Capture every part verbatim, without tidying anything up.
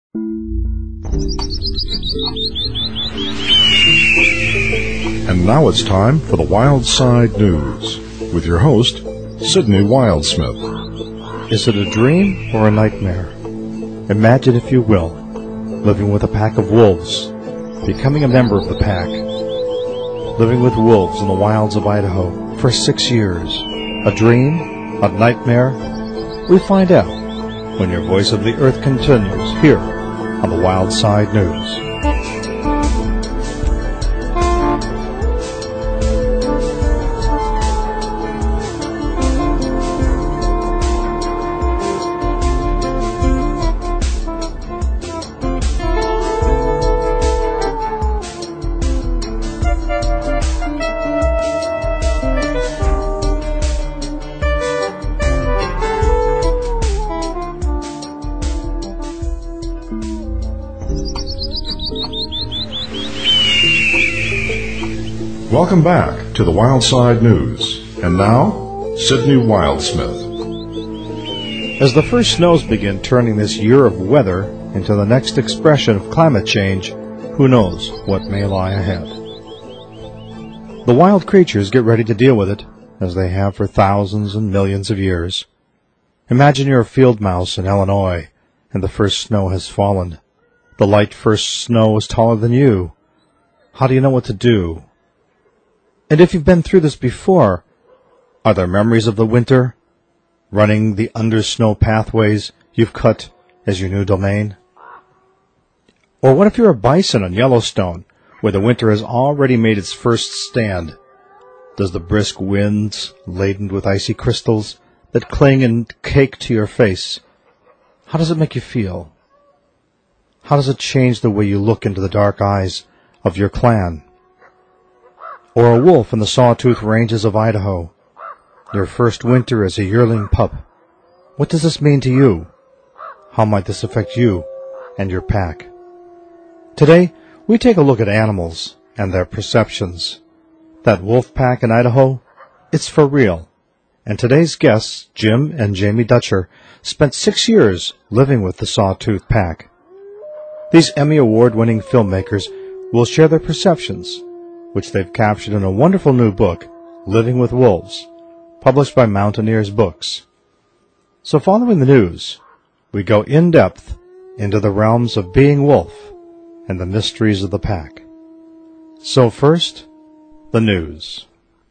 And now it's time for the Wild Side News with your host, Sydney Wildsmith. Is it a dream or a nightmare? Imagine, if you will, living with a pack of wolves, becoming a member of the pack, living with wolves in the wilds of Idaho for six years. A dream? A nightmare? We find out when your Voice of the Earth continues here on the Wild Side News. Welcome back to the Wild Side News. And now, Sydney Wildsmith. As the first snows begin turning this year of weather into the next expression of climate change, who knows what may lie ahead. The wild creatures get ready to deal with it, as they have for thousands and millions of years. Imagine you're a field mouse in Illinois, and the first snow has fallen. The light first snow is taller than you. How do you know what to do? And if you've been through this before, are there memories of the winter, running the under-snow pathways you've cut as your new domain? Or what if you're a bison in Yellowstone, where the winter has already made its first stand? Does the brisk winds, laden with icy crystals, that cling and cake to your face, how does it make you feel? How does it change the way you look into the dark eyes of your clan? Or a wolf in the Sawtooth Ranges of Idaho, your first winter as a yearling pup. What does this mean to you? How might this affect you and your pack? Today, we take a look at animals and their perceptions. That wolf pack in Idaho, it's for real. And today's guests, Jim and Jamie Dutcher, spent six years living with the Sawtooth Pack. These Emmy Award-winning filmmakers will share their perceptions, which they've captured in a wonderful new book, Living with Wolves, published by Mountaineers Books. So following the news, we go in-depth into the realms of being wolf and the mysteries of the pack. So first, the news.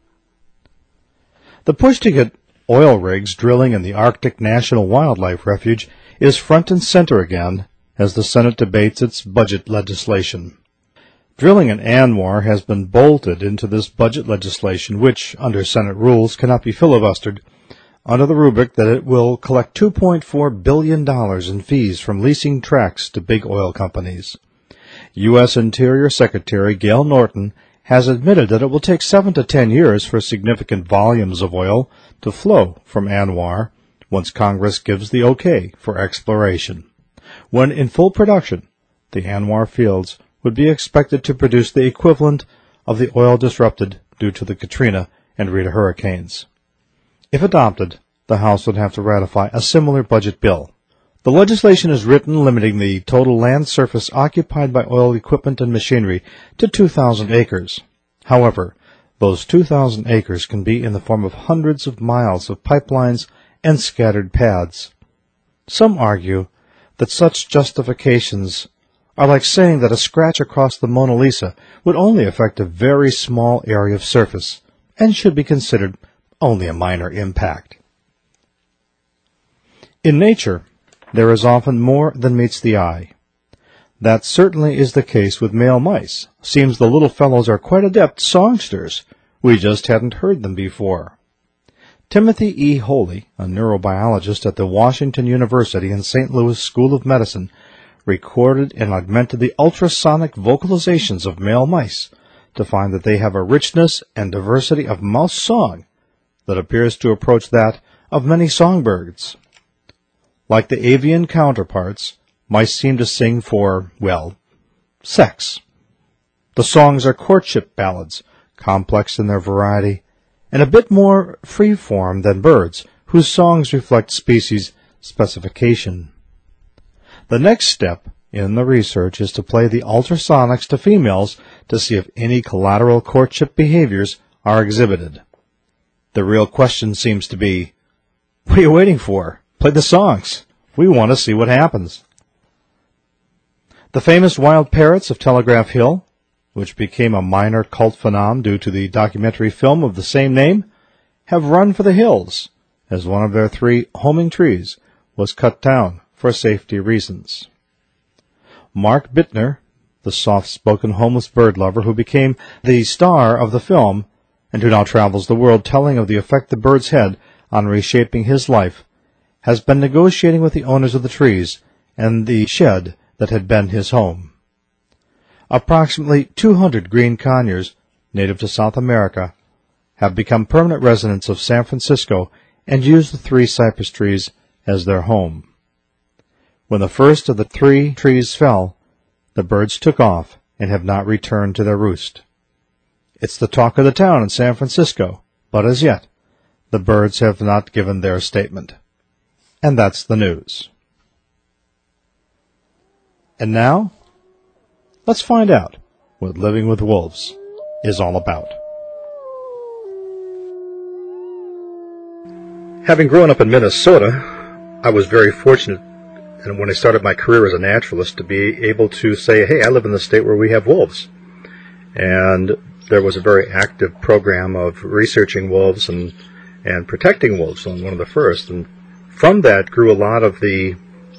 The push to get oil rigs drilling in the Arctic National Wildlife Refuge is front and center again as the Senate debates its budget legislation. Drilling in ANWR has been bolted into this budget legislation, which, under Senate rules, cannot be filibustered, under the rubric that it will collect two point four billion dollars in fees from leasing tracts to big oil companies. U S Interior Secretary Gale Norton has admitted that it will take seven to ten years for significant volumes of oil to flow from ANWR once Congress gives the okay for exploration. When in full production, the ANWR fields would be expected to produce the equivalent of the oil disrupted due to the Katrina and Rita hurricanes. If adopted, the House would have to ratify a similar budget bill. The legislation is written limiting the total land surface occupied by oil equipment and machinery to two thousand acres. However, those two thousand acres can be in the form of hundreds of miles of pipelines and scattered pads. Some argue that such justifications are like saying that a scratch across the Mona Lisa would only affect a very small area of surface and should be considered only a minor impact. In nature, there is often more than meets the eye. That certainly is the case with male mice. Seems the little fellows are quite adept songsters. We just hadn't heard them before. Timothy E. Holy, a neurobiologist at the Washington University and Saint Louis School of Medicine, recorded and augmented the ultrasonic vocalizations of male mice to find that they have a richness and diversity of mouse song that appears to approach that of many songbirds. Like the avian counterparts, mice seem to sing for, well, sex. The songs are courtship ballads, complex in their variety, and a bit more free-form than birds, whose songs reflect species specification. The next step in the research is to play the ultrasonics to females to see if any collateral courtship behaviors are exhibited. The real question seems to be, what are you waiting for? Play the songs. We want to see what happens. The famous wild parrots of Telegraph Hill, which became a minor cult phenomenon due to the documentary film of the same name, have run for the hills, as one of their three homing trees was cut down for safety reasons. Mark Bittner, the soft-spoken homeless bird lover who became the star of the film and who now travels the world telling of the effect the birds had on reshaping his life, has been negotiating with the owners of the trees and the shed that had been his home. Approximately two hundred green conures, native to South America, have become permanent residents of San Francisco and use the three cypress trees as their home. When the first of the three trees fell, the birds took off and have not returned to their roost. It's the talk of the town in San Francisco, but as yet, the birds have not given their statement. And that's the news. And now, let's find out what Living with Wolves is all about. Having grown up in Minnesota, I was very fortunate, and when I started my career as a naturalist, to be able to say, hey, I live in the state where we have wolves. And there was a very active program of researching wolves and, and protecting wolves, on one of the first. And from that grew a lot of the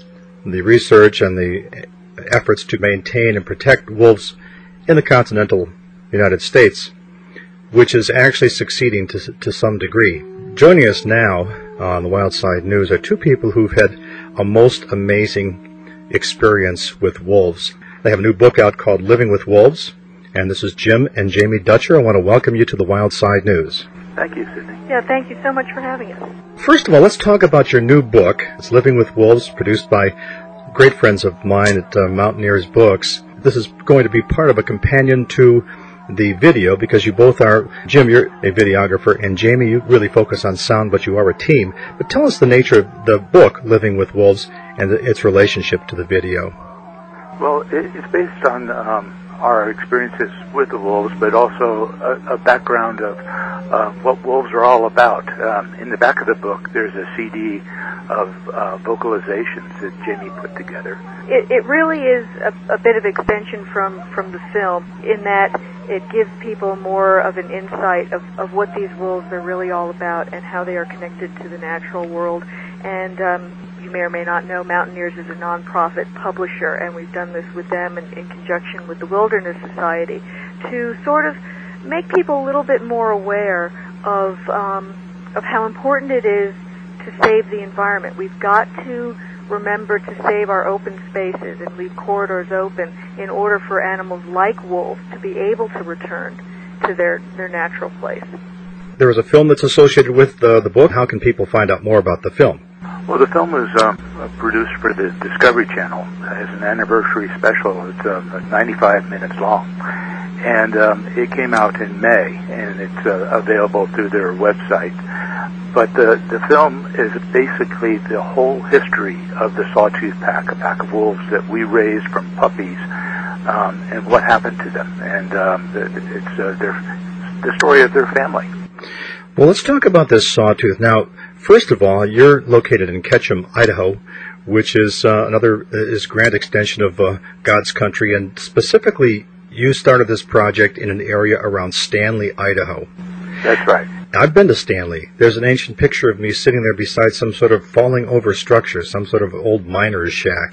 the research and the efforts to maintain and protect wolves in the continental United States, which is actually succeeding to, to some degree. Joining us now on the Wild Side News are two people who've had a most amazing experience with wolves. They have a new book out called Living with Wolves, and this is Jim and Jamie Dutcher. I want to welcome you to the Wild Side News. Thank you, Sydney. Yeah, thank you so much for having us. First of all, let's talk about your new book. It's Living with Wolves, produced by great friends of mine at uh, Mountaineers Books. This is going to be part of a companion to the video, because you both are, Jim, you're a videographer, and Jamie, you really focus on sound, but you are a team. But tell us the nature of the book, Living with Wolves, and its relationship to the video. Well, it's based on um, our experiences with the wolves, but also a, a background of uh, what wolves are all about. Um, in the back of the book, there's a C D of uh, vocalizations that Jamie put together. It, it really is a, a bit of extension from, from the film, in that it gives people more of an insight of, of what these wolves are really all about and how they are connected to the natural world. And um, you may or may not know, Mountaineers is a nonprofit publisher, and we've done this with them in, in conjunction with the Wilderness Society to sort of make people a little bit more aware of um, of how important it is to save the environment. We've got to remember to save our open spaces and leave corridors open in order for animals like wolves to be able to return to their, their natural place. There is a film that's associated with uh, the book. How can people find out more about the film? Well, the film was um, produced for the Discovery Channel as an anniversary special. It's um, ninety-five minutes long. And um, it came out in May, and it's uh, available through their website. But the, the film is basically the whole history of the Sawtooth Pack, a pack of wolves that we raised from puppies, um, and what happened to them. And um, it's uh, their, the story of their family. Well, let's talk about this sawtooth. Now, first of all, you're located in Ketchum, Idaho, which is uh, another is grand extension of uh, God's country, and specifically, you started this project in an area around Stanley, Idaho. That's right. I've been to Stanley. There's an ancient picture of me sitting there beside some sort of falling over structure, some sort of old miner's shack.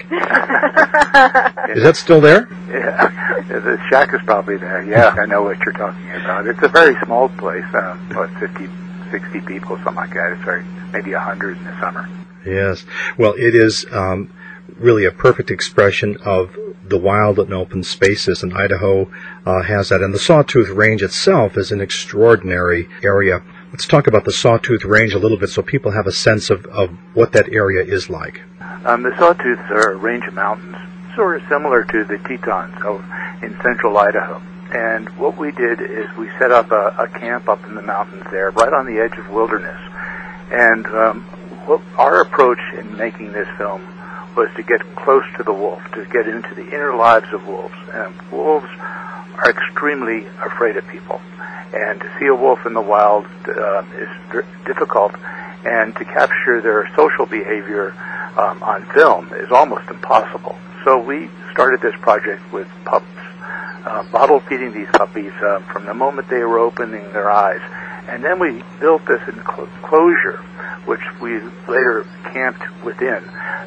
Is that still there? Yeah, the shack is probably there. Yeah, I know what you're talking about. It's a very small place, um, about fifty, sixty people, something like that. It's very, maybe one hundred in the summer. Yes. Well, it is um, really a perfect expression of the wild and open spaces, and Idaho uh, has that. And the Sawtooth Range itself is an extraordinary area. Let's talk about the Sawtooth Range a little bit so people have a sense of, of what that area is like. Um, the Sawtooths are a range of mountains, sort of similar to the Tetons out in central Idaho. And what we did is we set up a, a camp up in the mountains there, right on the edge of wilderness. And um, what our approach in making this film was to get close to the wolf, to get into the inner lives of wolves. And wolves are extremely afraid of people. And to see a wolf in the wild uh, is very difficult, and to capture their social behavior um, on film is almost impossible. So we started this project with pups, uh, bottle feeding these puppies uh, from the moment they were opening their eyes. And then we built this enclosure, which we later camped within,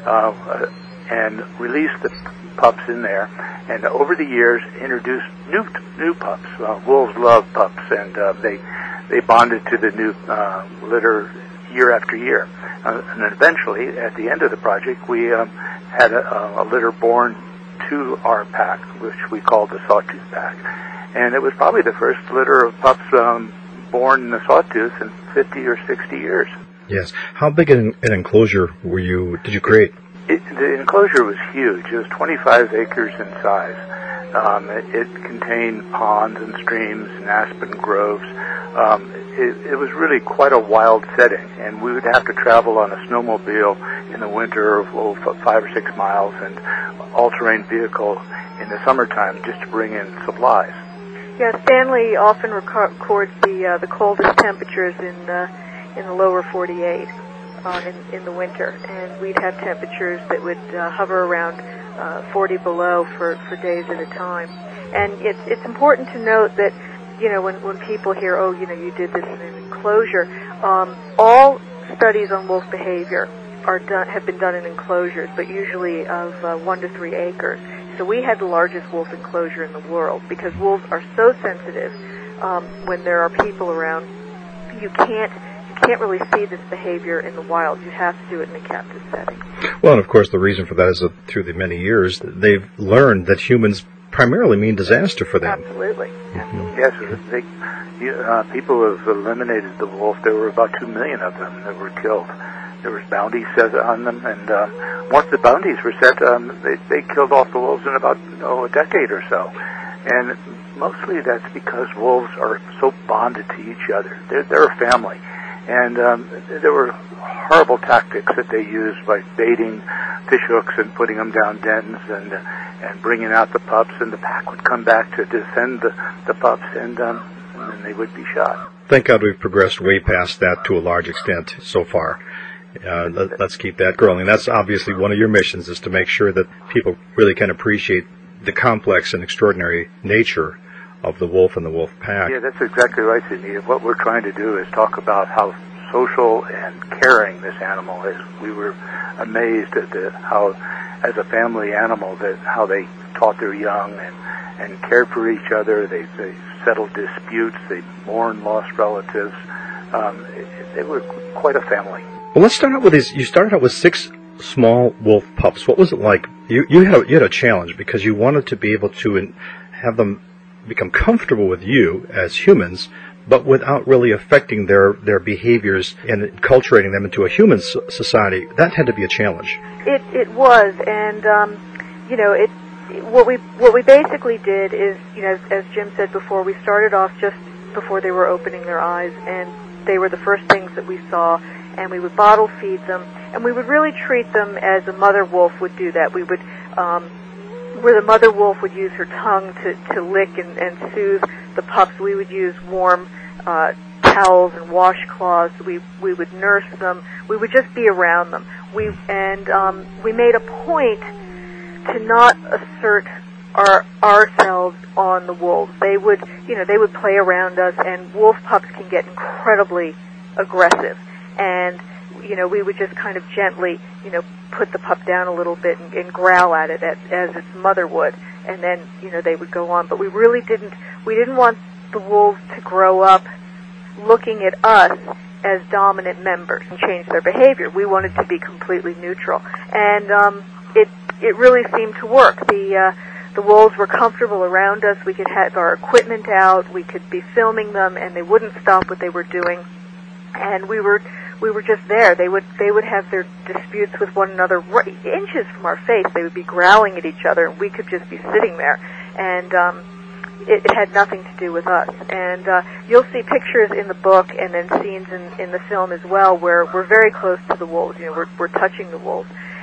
uh, and released the pups in there. And over the years, introduced new new pups. Uh, wolves love pups, and uh, they they bonded to the new uh, litter year after year. Uh, and then eventually, at the end of the project, we um, had a, a litter born to our pack, which we called the Sawtooth Pack. And it was probably the first litter of pups um, born in the Sawtooth in fifty or sixty years. Yes. How big an, an enclosure were you? Did you create? It, the enclosure was huge. It was twenty-five acres in size. Um, it, it contained ponds and streams and aspen groves. Um, it, it was really quite a wild setting, and we would have to travel on a snowmobile in the winter of oh, five or six miles, and all-terrain vehicle in the summertime just to bring in supplies. Yeah, Stanley often records the uh, the coldest temperatures in uh, in the lower forty-eight uh, in in the winter, and we'd have temperatures that would uh, hover around uh, forty below for, for days at a time. And it's it's important to note that, you know, when when people hear, oh, you know, you did this in an enclosure, um, all studies on wolf behavior are done have been done in enclosures, but usually of uh, one to three acres. So we had the largest wolf enclosure in the world because wolves are so sensitive um, when there are people around. You can't you can't really see this behavior in the wild. You have to do it in a captive setting. Well, and of course, the reason for that is that through the many years, they've learned that humans primarily mean disaster for them. Absolutely. Mm-hmm. Yes, they, uh, people have eliminated the wolf. There were about two million of them that were killed. There was bounties set on them, and um, once the bounties were set, um, they, they killed off the wolves in about oh, a decade or so. And mostly that's because wolves are so bonded to each other. They're, they're a family. And um, there were horrible tactics that they used by baiting fish hooks and putting them down dens and uh, and bringing out the pups, and the pack would come back to defend the, the pups, and, um, and then they would be shot. Thank God we've progressed way past that to a large extent so far. Uh, let, let's keep that growing. That's obviously one of your missions, is to make sure that people really can appreciate the complex and extraordinary nature of the wolf and the wolf pack. Yeah, that's exactly right, Sidney. What we're trying to do is talk about how social and caring this animal is. We were amazed at the, how, as a family animal, that how they taught their young and, and cared for each other. They, they settled disputes. They mourned lost relatives. Um, it, they were quite a family. Well, let's start out with these. You started out with six small wolf pups. What was it like? You you had a, you had a challenge because you wanted to be able to in, have them become comfortable with you as humans, but without really affecting their, their behaviors and enculturating them into a human society. That had to be a challenge. It it was, and um, you know, it what we what we basically did is, you know, as, as Jim said before, we started off just before they were opening their eyes, and they were the first things that we saw. And we would bottle feed them, and we would really treat them as a mother wolf would do that. We would, um, where the mother wolf would use her tongue to, to lick and, and soothe the pups, we would use warm uh, towels and washcloths. We we would nurse them. We would just be around them. We and um, we made a point to not assert our ourselves on the wolves. They would, you know, they would play around us, and wolf pups can get incredibly aggressive. And, you know, we would just kind of gently, you know, put the pup down a little bit and, and growl at it as, as its mother would. And then, you know, they would go on. But we really didn't, we didn't want the wolves to grow up looking at us as dominant members and change their behavior. We wanted to be completely neutral. And um, it it really seemed to work. The uh, the wolves were comfortable around us. We could have our equipment out. We could be filming them, and they wouldn't stop what they were doing. And we were we were just there. They would they would have their disputes with one another right inches from our face. They would be growling at each other, and we could just be sitting there. And um, it, it had nothing to do with us. And uh, you'll see pictures in the book, and then scenes in, in the film as well, where we're very close to the wolves. You know, we're we're touching the wolves,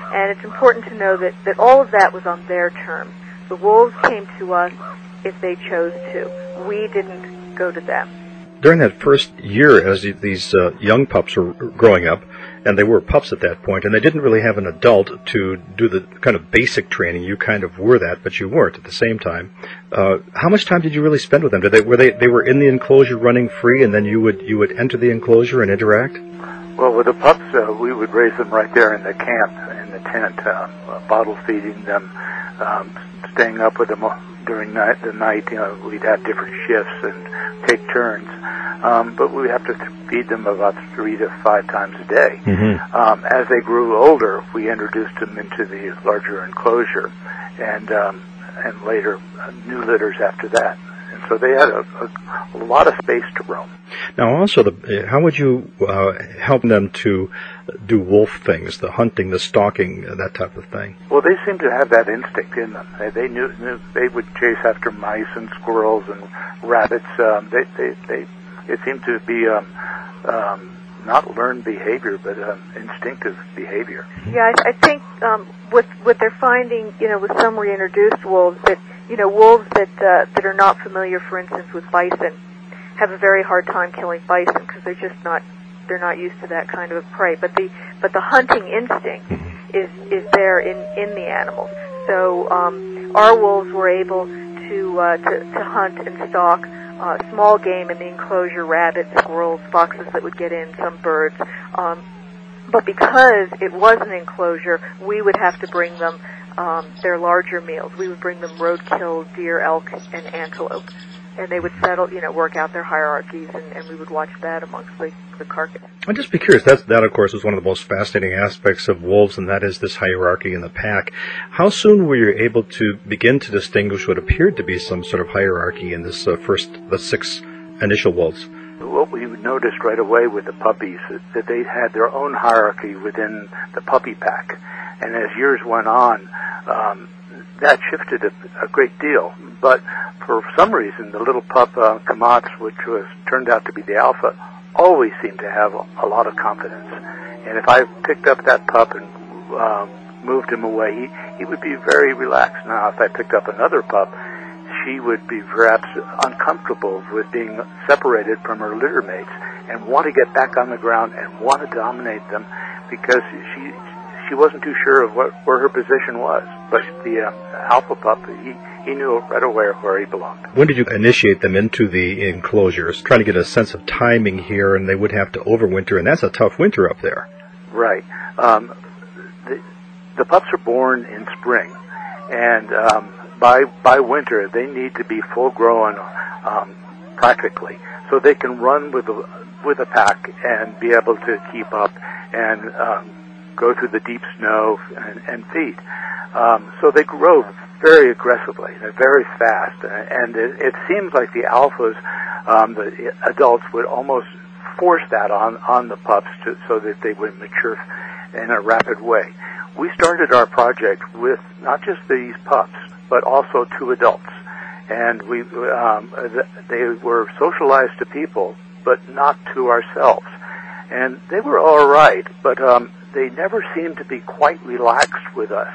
And it's important to know that, that all of that was on their terms. The wolves came to us if they chose to. We didn't go to them. During that first year, as these uh, young pups were growing up, and they were pups at that point, and they didn't really have an adult to do the kind of basic training. You kind of were that, but you weren't at the same time. Uh, how much time did you really spend with them? Did they were they they were in the enclosure running free, and then you would you would enter the enclosure and interact? Well, with the pups, uh, we would raise them right there in the camp, in the tent, uh, bottle feeding them, um, staying up with them during night, the night. You know, we'd have different shifts and take turns, um, but we have to feed them about three to five times a day. Mm-hmm. Um, as they grew older, we introduced them into the larger enclosure, and um, and later uh, new litters after that. And so they had a, a, a lot of space to roam. Now, also, the, how would you uh, help them to do wolf things, the hunting, the stalking, uh, that type of thing? Well, they seemed to have that instinct in them. They, they knew, knew they would chase after mice and squirrels and rabbits. Um, they, they, they, it seemed to be um, um, not learned behavior, but um, instinctive behavior. Yeah, I, I think um, what what they're finding, you know, with some reintroduced wolves, that you know, wolves that uh, that are not familiar, for instance, with bison, have a very hard time killing bison because they're just not they're not used to that kind of prey. But the but the hunting instinct is is there in, in the animals. So um, our wolves were able to uh, to, to hunt and stalk uh, small game in the enclosure: rabbits, squirrels, foxes that would get in, some birds. Um, but because it was an enclosure, we would have to bring them um, their larger meals. We would bring them roadkill, deer, elk, and antelope. And they would settle, you know, work out their hierarchies, and, and we would watch that amongst the, the carcass. I'd just be curious. That's, that, of course, is one of the most fascinating aspects of wolves, and that is this hierarchy in the pack. How soon were you able to begin to distinguish what appeared to be some sort of hierarchy in this uh, first, the six initial wolves? What we noticed right away with the puppies is that they had their own hierarchy within the puppy pack. And as years went on, um, that shifted a, a great deal. But for some reason, the little pup, uh, Kamatz, which was turned out to be the alpha, always seemed to have a, a lot of confidence. And if I picked up that pup and uh, moved him away, he, he would be very relaxed. Now, if I picked up another pup, she would be perhaps uncomfortable with being separated from her litter mates and want to get back on the ground and want to dominate them because she she wasn't too sure of what where her position was. But the uh, alpha pup, he, he knew right away where he belonged. When did you initiate them into the enclosures? Trying to get a sense of timing here, and they would have to overwinter, and that's a tough winter up there. Right. Um, the, the pups are born in spring, and um, by by winter they need to be full grown um, practically, so they can run with the with a pack and be able to keep up and um, go through the deep snow and, and feed. Um, so they grow very aggressively. They're very fast, and it, it seems like the alphas, um, the adults, would almost force that on on the pups to, so that they would mature in a rapid way. We started our project with not just these pups, but also two adults, and we um, they were socialized to people, but not to ourselves. And they were all right, but um, they never seemed to be quite relaxed with us.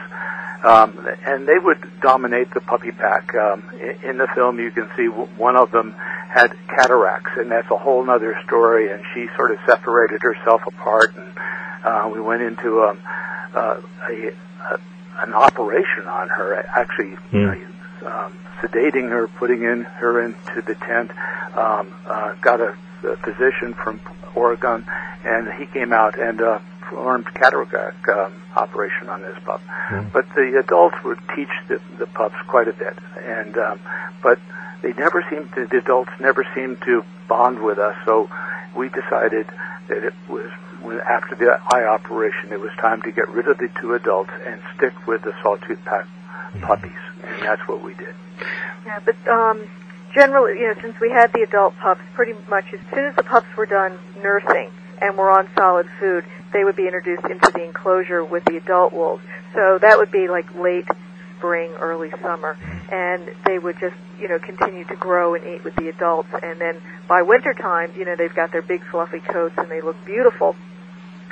Um, and they would dominate the puppy pack. Um, in the film, you can see one of them had cataracts, and that's a whole other story. And she sort of separated herself apart, and uh, we went into um, uh, a, a, an operation on her, actually mm. uh, um, sedating her, putting in her into the tent. Um, uh, got a, a physician from Oregon, and he came out and uh, performed cataract um, operation on this pup. Mm. But the adults would teach the, the pups quite a bit, and um, but they never seemed to, the adults never seemed to bond with us. So we decided that it was after the eye operation, it was time to get rid of the two adults and stick with the sawtooth pack puppies, and that's what we did. Yeah, but um, generally, you know, since we had the adult pups, pretty much as soon as the pups were done nursing and were on solid food, they would be introduced into the enclosure with the adult wolves. So that would be like late spring, early summer, and they would just, you know, continue to grow and eat with the adults. And then by winter time, you know, they've got their big fluffy coats and they look beautiful.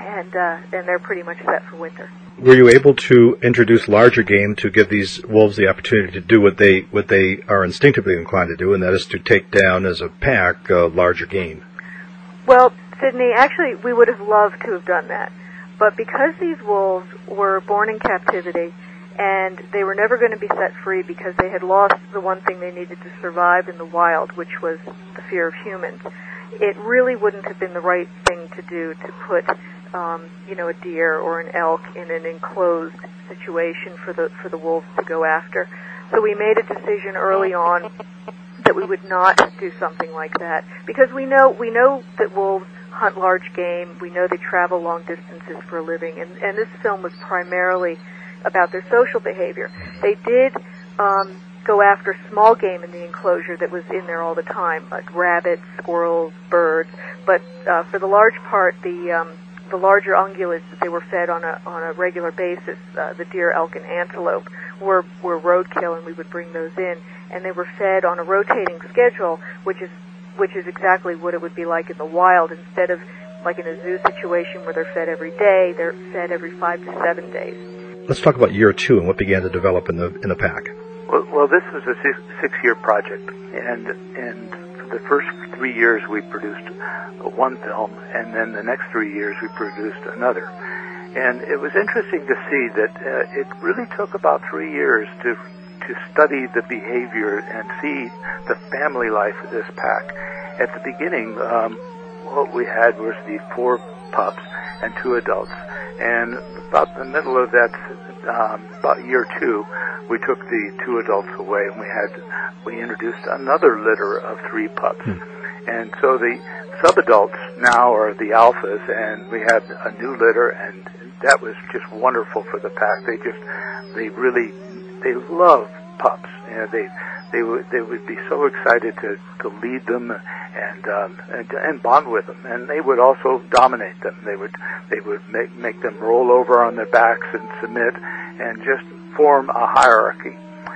and uh, and they're pretty much set for winter. Were you able to introduce larger game to give these wolves the opportunity to do what they what they are instinctively inclined to do, and that is to take down as a pack uh, larger game? Well, Sydney, actually, we would have loved to have done that, but because these wolves were born in captivity and they were never going to be set free because they had lost the one thing they needed to survive in the wild, which was the fear of humans, it really wouldn't have been the right thing to do to put Um, you know, a deer or an elk in an enclosed situation for the for the wolves to go after. So we made a decision early on that we would not do something like that, because we know we know that wolves hunt large game. We know they travel long distances for a living, and, and this film was primarily about their social behavior. They did um, go after small game in the enclosure that was in there all the time, like rabbits, squirrels, birds. But uh, for the large part, the um, the larger ungulates that they were fed on a on a regular basis, uh, the deer, elk, and antelope, were were roadkill, and we would bring those in, and they were fed on a rotating schedule, which is which is exactly what it would be like in the wild. Instead of like in a zoo situation where they're fed every day, they're fed every five to seven days. Let's talk about year two and what began to develop in the in the pack. Well, well this was a six, six-year project, and and for the first three years we produced one film, and then the next three years we produced another. And it was interesting to see that uh, it really took about three years to to study the behavior and see the family life of this pack. At the beginning, um, what we had was the four pups and two adults, and about the middle of that, um, about year two, we took the two adults away, and we had we introduced another litter of three pups. Hmm. And so the sub-adults now are the alphas, and we had a new litter, and that was just wonderful for the pack. They just, they really, they love pups. You know, they, they would, they would be so excited to, to lead them and, um, and and bond with them, and they would also dominate them. They would, they would make make them roll over on their backs and submit, and just form a hierarchy.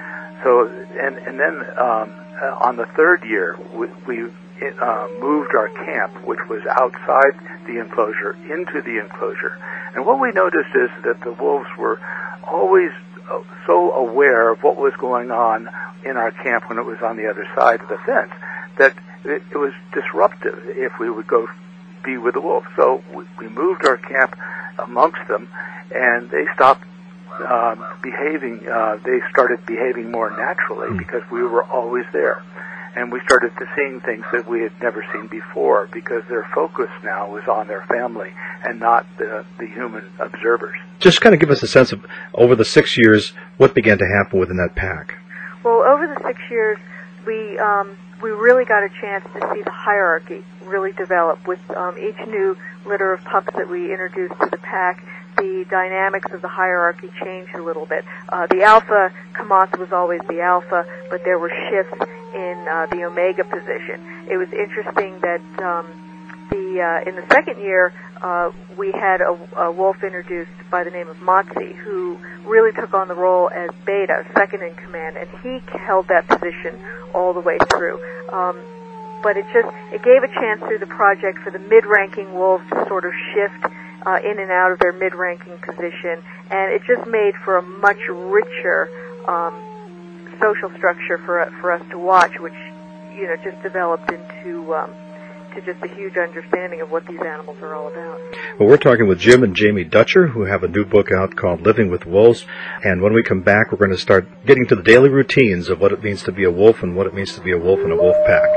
So, and and then um, on the third year, we. we It, uh, moved our camp, which was outside the enclosure, into the enclosure. And what we noticed is that the wolves were always uh, so aware of what was going on in our camp when it was on the other side of the fence, that it, it was disruptive if we would go be with the wolves. So we, we moved our camp amongst them, and they stopped um, behaving. Uh, they started behaving more naturally because we were always there. And we started to seeing things that we had never seen before, because their focus now was on their family and not the, the human observers. Just kind of give us a sense of, over the six years, what began to happen within that pack. Well, over the six years, we um, we really got a chance to see the hierarchy really develop. With um, each new litter of pups that we introduced to the pack, the dynamics of the hierarchy changed a little bit. Uh, the alpha Kamasa was always the alpha, but there were shifts in uh, the omega position. It was interesting that um, the uh, in the second year uh, we had a, a wolf introduced by the name of Motsi, who really took on the role as beta, second in command, and he held that position all the way through. Um, but it just it gave a chance through the project for the mid-ranking wolves to sort of shift uh, in and out of their mid-ranking position, and it just made for a much richer um, social structure for for us to watch, which you know just developed into um, to just a huge understanding of what these animals are all about. Well, we're talking with Jim and Jamie Dutcher, who have a new book out called Living with Wolves, and when we come back, we're going to start getting to the daily routines of what it means to be a wolf and what it means to be a wolf in a wolf pack.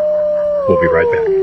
We'll be right back.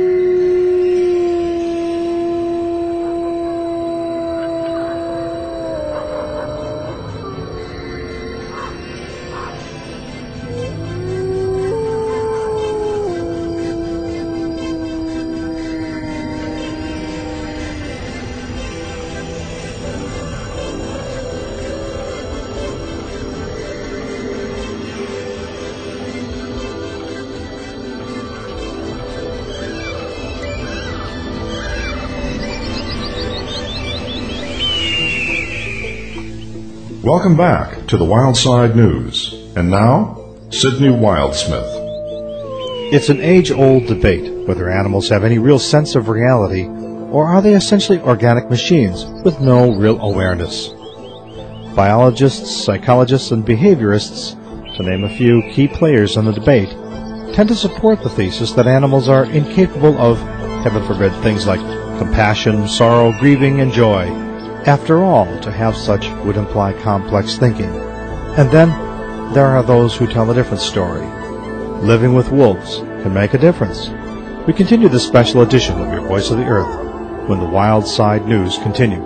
Welcome back to the Wild Side News. And now, Sydney Wildsmith. It's an age-old debate whether animals have any real sense of reality Or are they essentially organic machines with no real awareness? Biologists, psychologists, and behaviorists, to name a few key players in the debate, tend to support the thesis that animals are incapable of, heaven forbid, things like compassion, sorrow, grieving, and joy. After all, to have such would imply complex thinking. And then there are those who tell a different story. Living with wolves can make a difference. We continue this special edition of Your Voice of the Earth when the Wild Side News continues.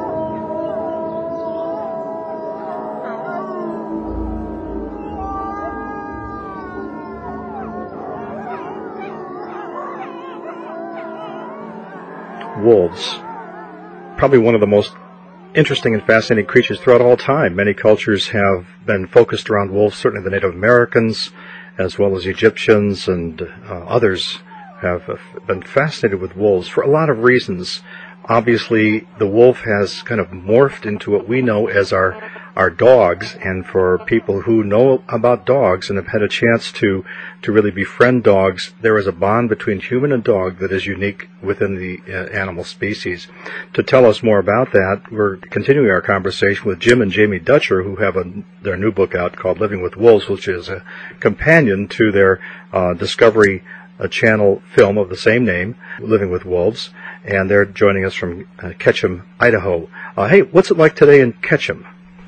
Wolves, probably one of the most interesting and fascinating creatures throughout all time. Many cultures have been focused around wolves, certainly the Native Americans, as well as Egyptians and uh, others have uh, been fascinated with wolves for a lot of reasons. Obviously, the wolf has kind of morphed into what we know as our our dogs, and for people who know about dogs and have had a chance to to really befriend dogs, there is a bond between human and dog that is unique within the uh, animal species. To tell us more about that, we're continuing our conversation with Jim and Jamie Dutcher, who have a, their new book out called Living with Wolves, which is a companion to their uh, Discovery uh, Channel film of the same name, Living with Wolves, and they're joining us from uh, Ketchum, Idaho. Uh, hey, what's it like today in Ketchum?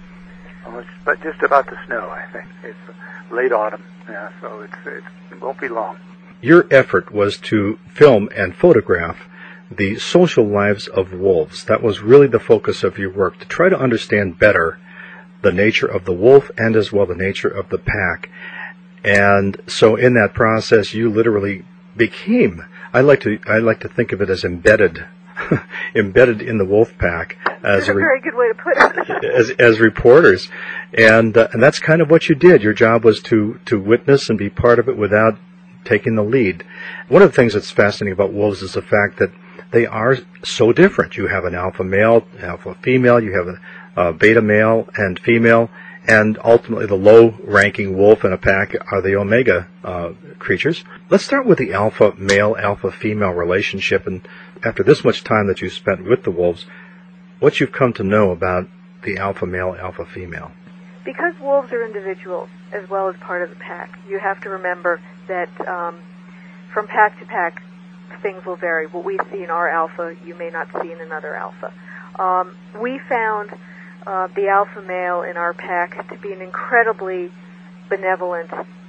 But just about to snow, I think. It's late autumn, yeah, so it's, it's, it won't be long. Your effort was to film and photograph the social lives of wolves. That was really the focus of your work, to try to understand better the nature of the wolf and as well the nature of the pack. And so in that process, you literally became, I like to, I like to think of it as embedded embedded in the wolf pack as that's a, re- a very good way to put it. as as reporters, and uh, and that's kind of what you did. Your job was to to witness and be part of it without taking the lead. One of the things that's fascinating about wolves is the fact that they are so different. You have an alpha male, alpha female. You have a, a beta male and female, and ultimately the low-ranking wolf in a pack are the omega uh, creatures. Let's start with the alpha male, alpha female relationship, and after this much time that you spent with the wolves, what you've come to know about the alpha male, alpha female. Because wolves are individuals as well as part of the pack, you have to remember that um, from pack to pack, things will vary. What we see in our alpha, you may not see in another alpha. Um, we found uh, the alpha male in our pack to be an incredibly benevolent,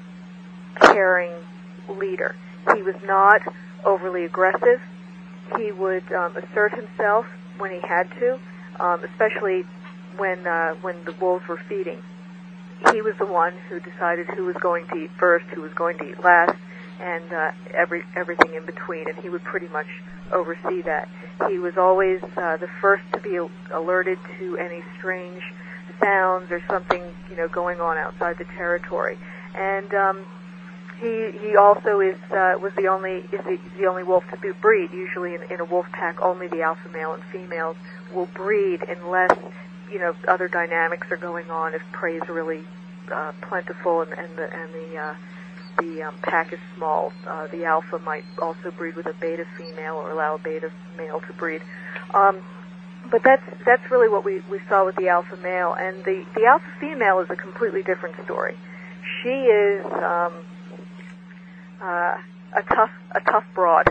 caring leader. He was not overly aggressive. He would um, assert himself when he had to, um, especially when uh, when the wolves were feeding. He was the one who decided who was going to eat first, who was going to eat last, and uh, every everything in between. And he would pretty much oversee that. He was always uh, the first to be alerted to any strange sounds or something, you know, going on outside the territory. And um, He he also is uh, was the only is the, the only wolf to breed. Usually in, in a wolf pack, only the alpha male and females will breed unless you know other dynamics are going on. If prey is really uh, plentiful and, and the and the uh, the um, pack is small, uh, the alpha might also breed with a beta female or allow a beta male to breed. Um, but that's that's really what we, we saw with the alpha male, and the the alpha female is a completely different story. She is um, Uh, a tough, a tough broad.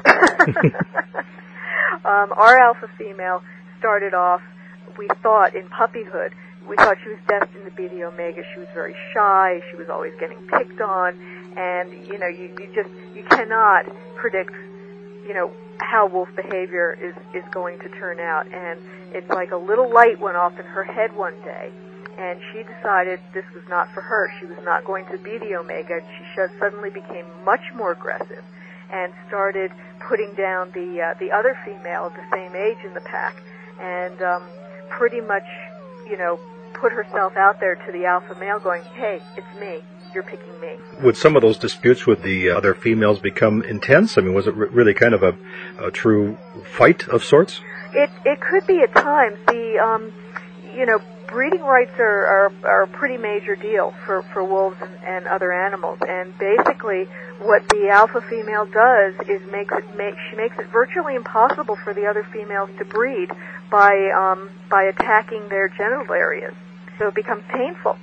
um, our alpha female started off, we thought in puppyhood, we thought she was destined to be the omega. She was very shy. She was always getting picked on, and you know, you, you just you cannot predict, you know, how wolf behavior is is going to turn out. And it's like a little light went off in her head one day. And she decided this was not for her. She was not going to be the omega. She suddenly became much more aggressive and started putting down the uh, the other female of the same age in the pack, and um, pretty much, you know, put herself out there to the alpha male, going, "Hey, it's me. You're picking me." Would some of those disputes with the other females become intense? I mean, was it re- really kind of a, a true fight of sorts? It it could be at times. The um, you know. breeding rights are, are, are a pretty major deal for, for wolves and, and other animals. And basically, what the alpha female does is makes it make she makes it virtually impossible for the other females to breed by um, by attacking their genital areas. So it becomes painful.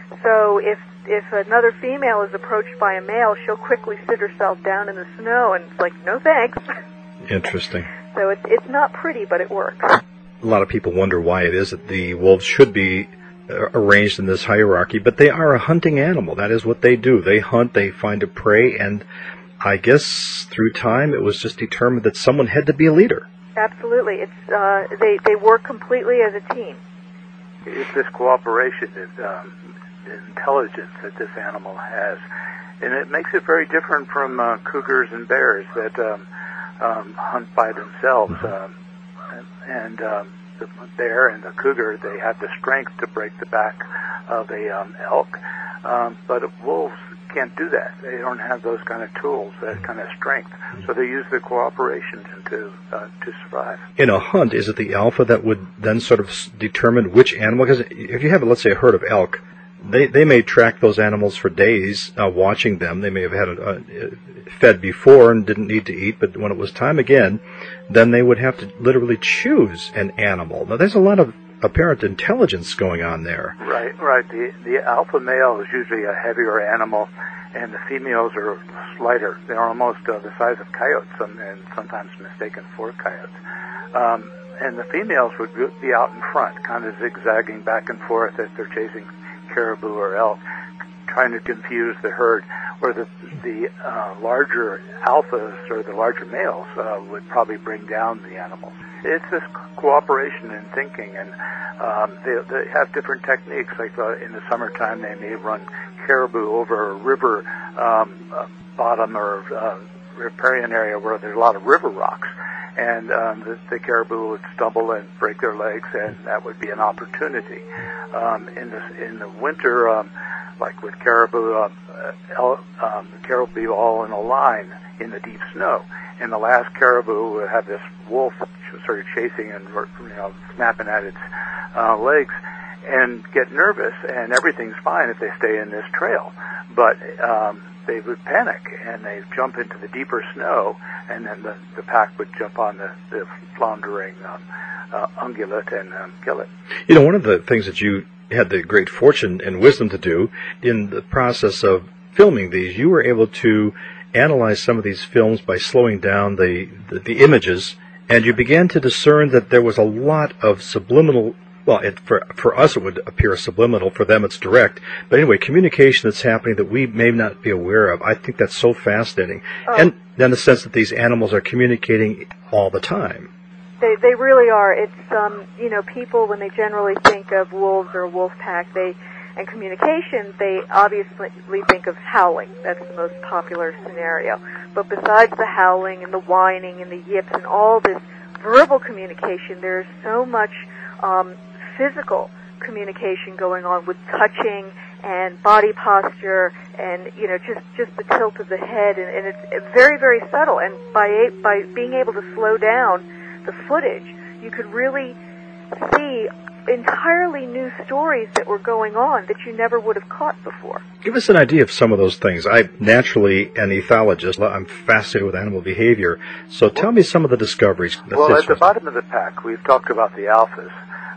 So if if another female is approached by a male, she'll quickly sit herself down in the snow, and it's like, no thanks. Interesting. So it's it's not pretty, but it works. A lot of people wonder why it is that the wolves should be uh, arranged in this hierarchy, but they are a hunting animal. That is what they do. They hunt, they find a prey, and I guess through time it was just determined that someone had to be a leader. Absolutely. It's uh, they, they work completely as a team. It's this cooperation, this um, intelligence that this animal has. And it makes it very different from uh, cougars and bears that um, um, hunt by themselves. Um, and um, the bear and the cougar, they have the strength to break the back of a um, elk. Um, but wolves can't do that. They don't have those kind of tools, that kind of strength. So they use the cooperation to uh, to survive. In a hunt, is it the alpha that would then sort of determine which animal? Because if you have, let's say, a herd of elk, they they may track those animals for days, uh, watching them. They may have had a, a, fed before and didn't need to eat, but when it was time again, then they would have to literally choose an animal. Now, there's a lot of apparent intelligence going on there. Right, right. The the alpha male is usually a heavier animal, and the females are slighter. They're almost uh, the size of coyotes, some, and sometimes mistaken for coyotes. Um, and the females would be out in front, kind of zigzagging back and forth as they're chasing caribou or elk, trying to confuse the herd, where the the uh, larger alphas or the larger males uh, would probably bring down the animals. It's this cooperation and thinking, and um, they, they have different techniques. Like uh, in the summertime, they may run caribou over a river um, uh, bottom or uh, riparian area where there's a lot of river rocks, and um, the, the caribou would stumble and break their legs, and that would be an opportunity. Um, in the in the winter, um, like with caribou, um, uh, um, the caribou would be all in a line in the deep snow, and the last caribou would have this wolf sort of chasing and you know snapping at its uh, legs, and get nervous, and everything's fine if they stay in this trail, but um, they would panic and they jump into the deeper snow, and then the, the pack would jump on the, the floundering um, uh, ungulate and um, kill it. You know, one of the things that you had the great fortune and wisdom to do in the process of filming these, you were able to analyze some of these films by slowing down the, the, the images, and you began to discern that there was a lot of subliminal. Well, it, for for us it would appear subliminal. For them it's direct. But anyway, communication that's happening that we may not be aware of. I think that's so fascinating. Oh. And then the sense that these animals are communicating all the time. They they really are. It's um you know people when they generally think of wolves or a wolf pack, they and communication, they obviously think of howling. That's the most popular scenario. But besides the howling and the whining and the yips and all this verbal communication, there's so much um, physical communication going on with touching and body posture and, you know, just, just the tilt of the head. And, and it's, it's very, very subtle. And by, by being able to slow down the footage, you could really see entirely new stories that were going on that you never would have caught before. Give us an idea of some of those things. I'm naturally an ethologist. I'm fascinated with animal behavior. So tell me some of the discoveries. That's well, at the bottom of the pack, we've talked about the alphas.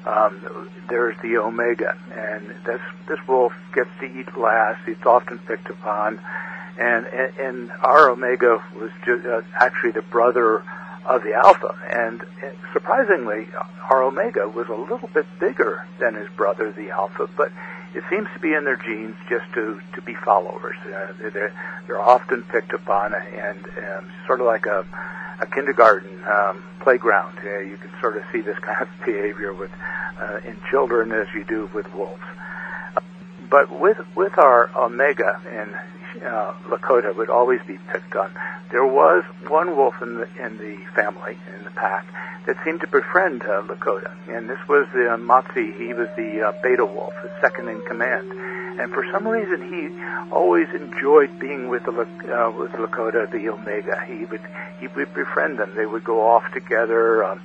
Um, there's the omega, and this this wolf gets to eat last. It's often picked upon, and and, and our omega was just, uh, actually the brother of the alpha, and surprisingly, our omega was a little bit bigger than his brother, the alpha, but it seems to be in their genes just to, to be followers. Uh, they're, they're often picked upon, and um, sort of like a, a kindergarten um, playground. Uh, you can sort of see this kind of behavior with uh, in children as you do with wolves. Uh, but with with our omega and Uh, Lakota would always be picked on. There was one wolf in the in the family, in the pack, that seemed to befriend uh, Lakota, and this was the uh, Matsi. He was the uh, beta wolf, the second in command, and for some reason he always enjoyed being with the uh, with Lakota, the omega. He would he would befriend them. They would go off together. Um,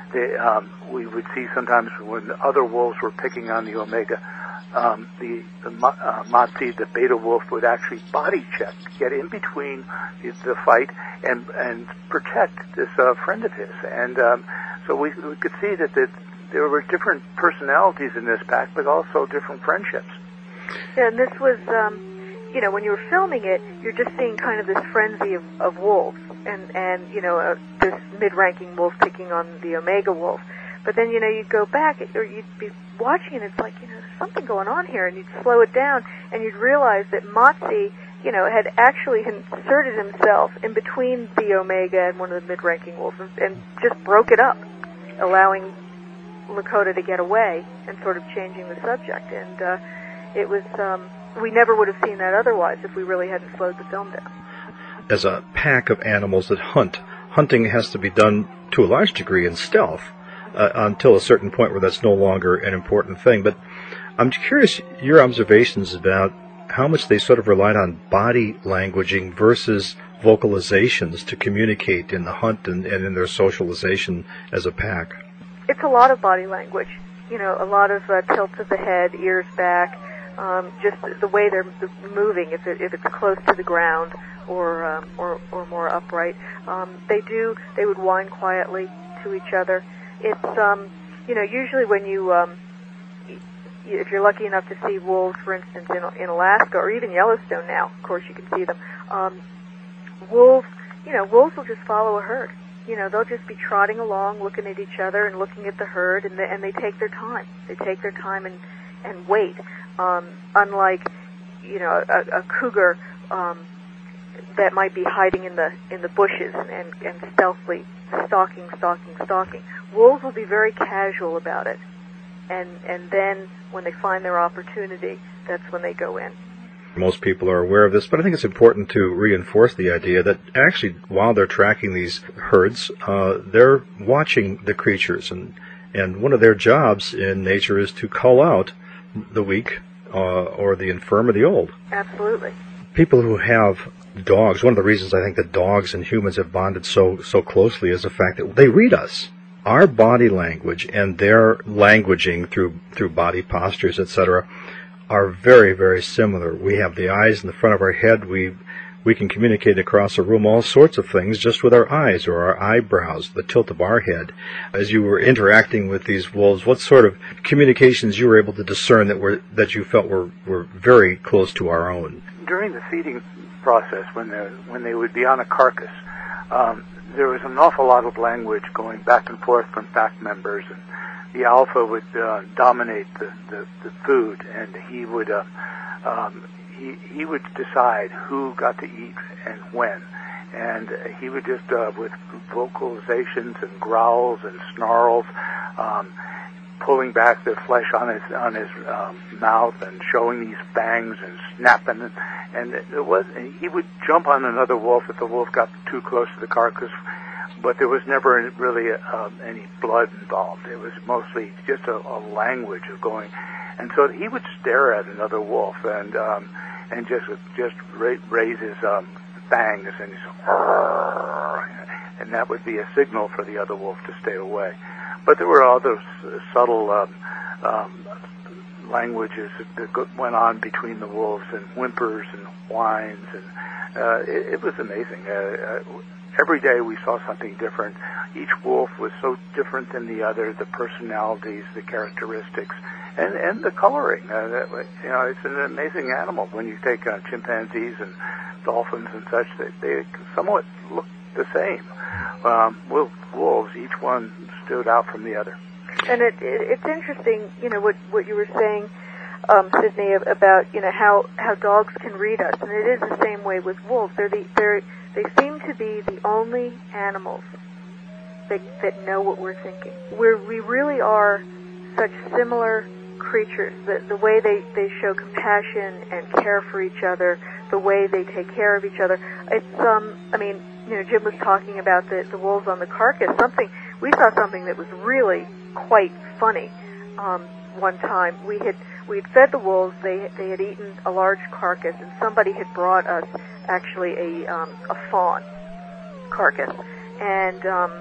They, um, we would see sometimes when other wolves were picking on the Omega, um, the, the uh, Matsi, the beta wolf, would actually body check, get in between the, the fight, and and protect this uh, friend of his. And um, so we, we could see that the, there were different personalities in this pack, but also different friendships. Yeah, and this was, um, you know, when you were filming it, you're just seeing kind of this frenzy of, of wolves, and, and you know, uh, this mid-ranking wolf picking on the Omega wolf. But then, you know, you'd go back, or you'd be watching, and it's like, you know, there's something going on here, and you'd slow it down, and you'd realize that Matsi, you know, had actually inserted himself in between the Omega and one of the mid-ranking wolves, and, and just broke it up, allowing Lakota to get away, and sort of changing the subject. And uh, it was, um, we never would have seen that otherwise if we really hadn't slowed the film down. As a pack of animals that hunt, hunting has to be done to a large degree in stealth uh, until a certain point where that's no longer an important thing. But I'm curious your observations about how much they sort of relied on body languaging versus vocalizations to communicate in the hunt and, and in their socialization as a pack. It's a lot of body language. You know, a lot of uh, tilt of the head, ears back, um, just the way they're moving, if, it, if it's close to the ground or um, or, or more upright. Um, they do, they would whine quietly to each other. It's, um, you know, usually when you, um, if you're lucky enough to see wolves, for instance, in, in Alaska or even Yellowstone now, of course you can see them, um, wolves, you know, wolves will just follow a herd. You know, they'll just be trotting along, looking at each other and looking at the herd, and they, and they take their time. They take their time and, and wait. Um, unlike, you know, a, a cougar um, that might be hiding in the in the bushes and, and stealthily stalking, stalking, stalking. Wolves will be very casual about it, and and then when they find their opportunity, that's when they go in. Most people are aware of this, but I think it's important to reinforce the idea that actually while they're tracking these herds, uh, they're watching the creatures, and, and one of their jobs in nature is to cull out the weak uh, or the infirm or the old. Absolutely. People who have dogs, one of the reasons I think that dogs and humans have bonded so so closely is the fact that they read us. Our body language and their languaging through through body postures, et cetera, are very, very similar. We have the eyes in the front of our head. We we can communicate across a room all sorts of things just with our eyes or our eyebrows, the tilt of our head. As you were interacting with these wolves, what sort of communications you were able to discern that were that you felt were, were very close to our own? During the feeding process, when they when they would be on a carcass, um, there was an awful lot of language going back and forth from pack members, and the alpha would uh, dominate the, the, the food, and he would uh, um, he he would decide who got to eat and when, and he would just uh, with vocalizations and growls and snarls, um, pulling back the flesh on his on his um, mouth and showing these fangs and snapping, and, and it was he would jump on another wolf if the wolf got too close to the carcass. But there was never really uh, any blood involved. It was mostly just a, a language of going, and so he would stare at another wolf and um, and just just ra- raise his um, fangs and he's, and that would be a signal for the other wolf to stay away. But there were other s- subtle um, um, languages that go- went on between the wolves, and whimpers and whines, and uh, it, it was amazing. Uh, uh, Every day we saw something different. Each wolf was so different than the other, the personalities, the characteristics, and, and the coloring. Uh, that, you know, it's an amazing animal. When you take uh, chimpanzees and dolphins and such, they, they somewhat look the same. Um, with wolves, each one stood out from the other. And it, it, it's interesting, you know, what, what you were saying, um, Sydney, about, you know, how, how dogs can read us. And it is the same way with wolves. They're the, they're, They seem to be the only animals that, that know what we're thinking. We're, we really are such similar creatures. The, the way they, they show compassion and care for each other, the way they take care of each other. It's, um, I mean, you know, Jim was talking about the, the wolves on the carcass. Something, we saw something that was really quite funny um, one time. We had, we had fed the wolves. They, they had eaten a large carcass, and somebody had brought us actually a um, a fawn carcass, and um,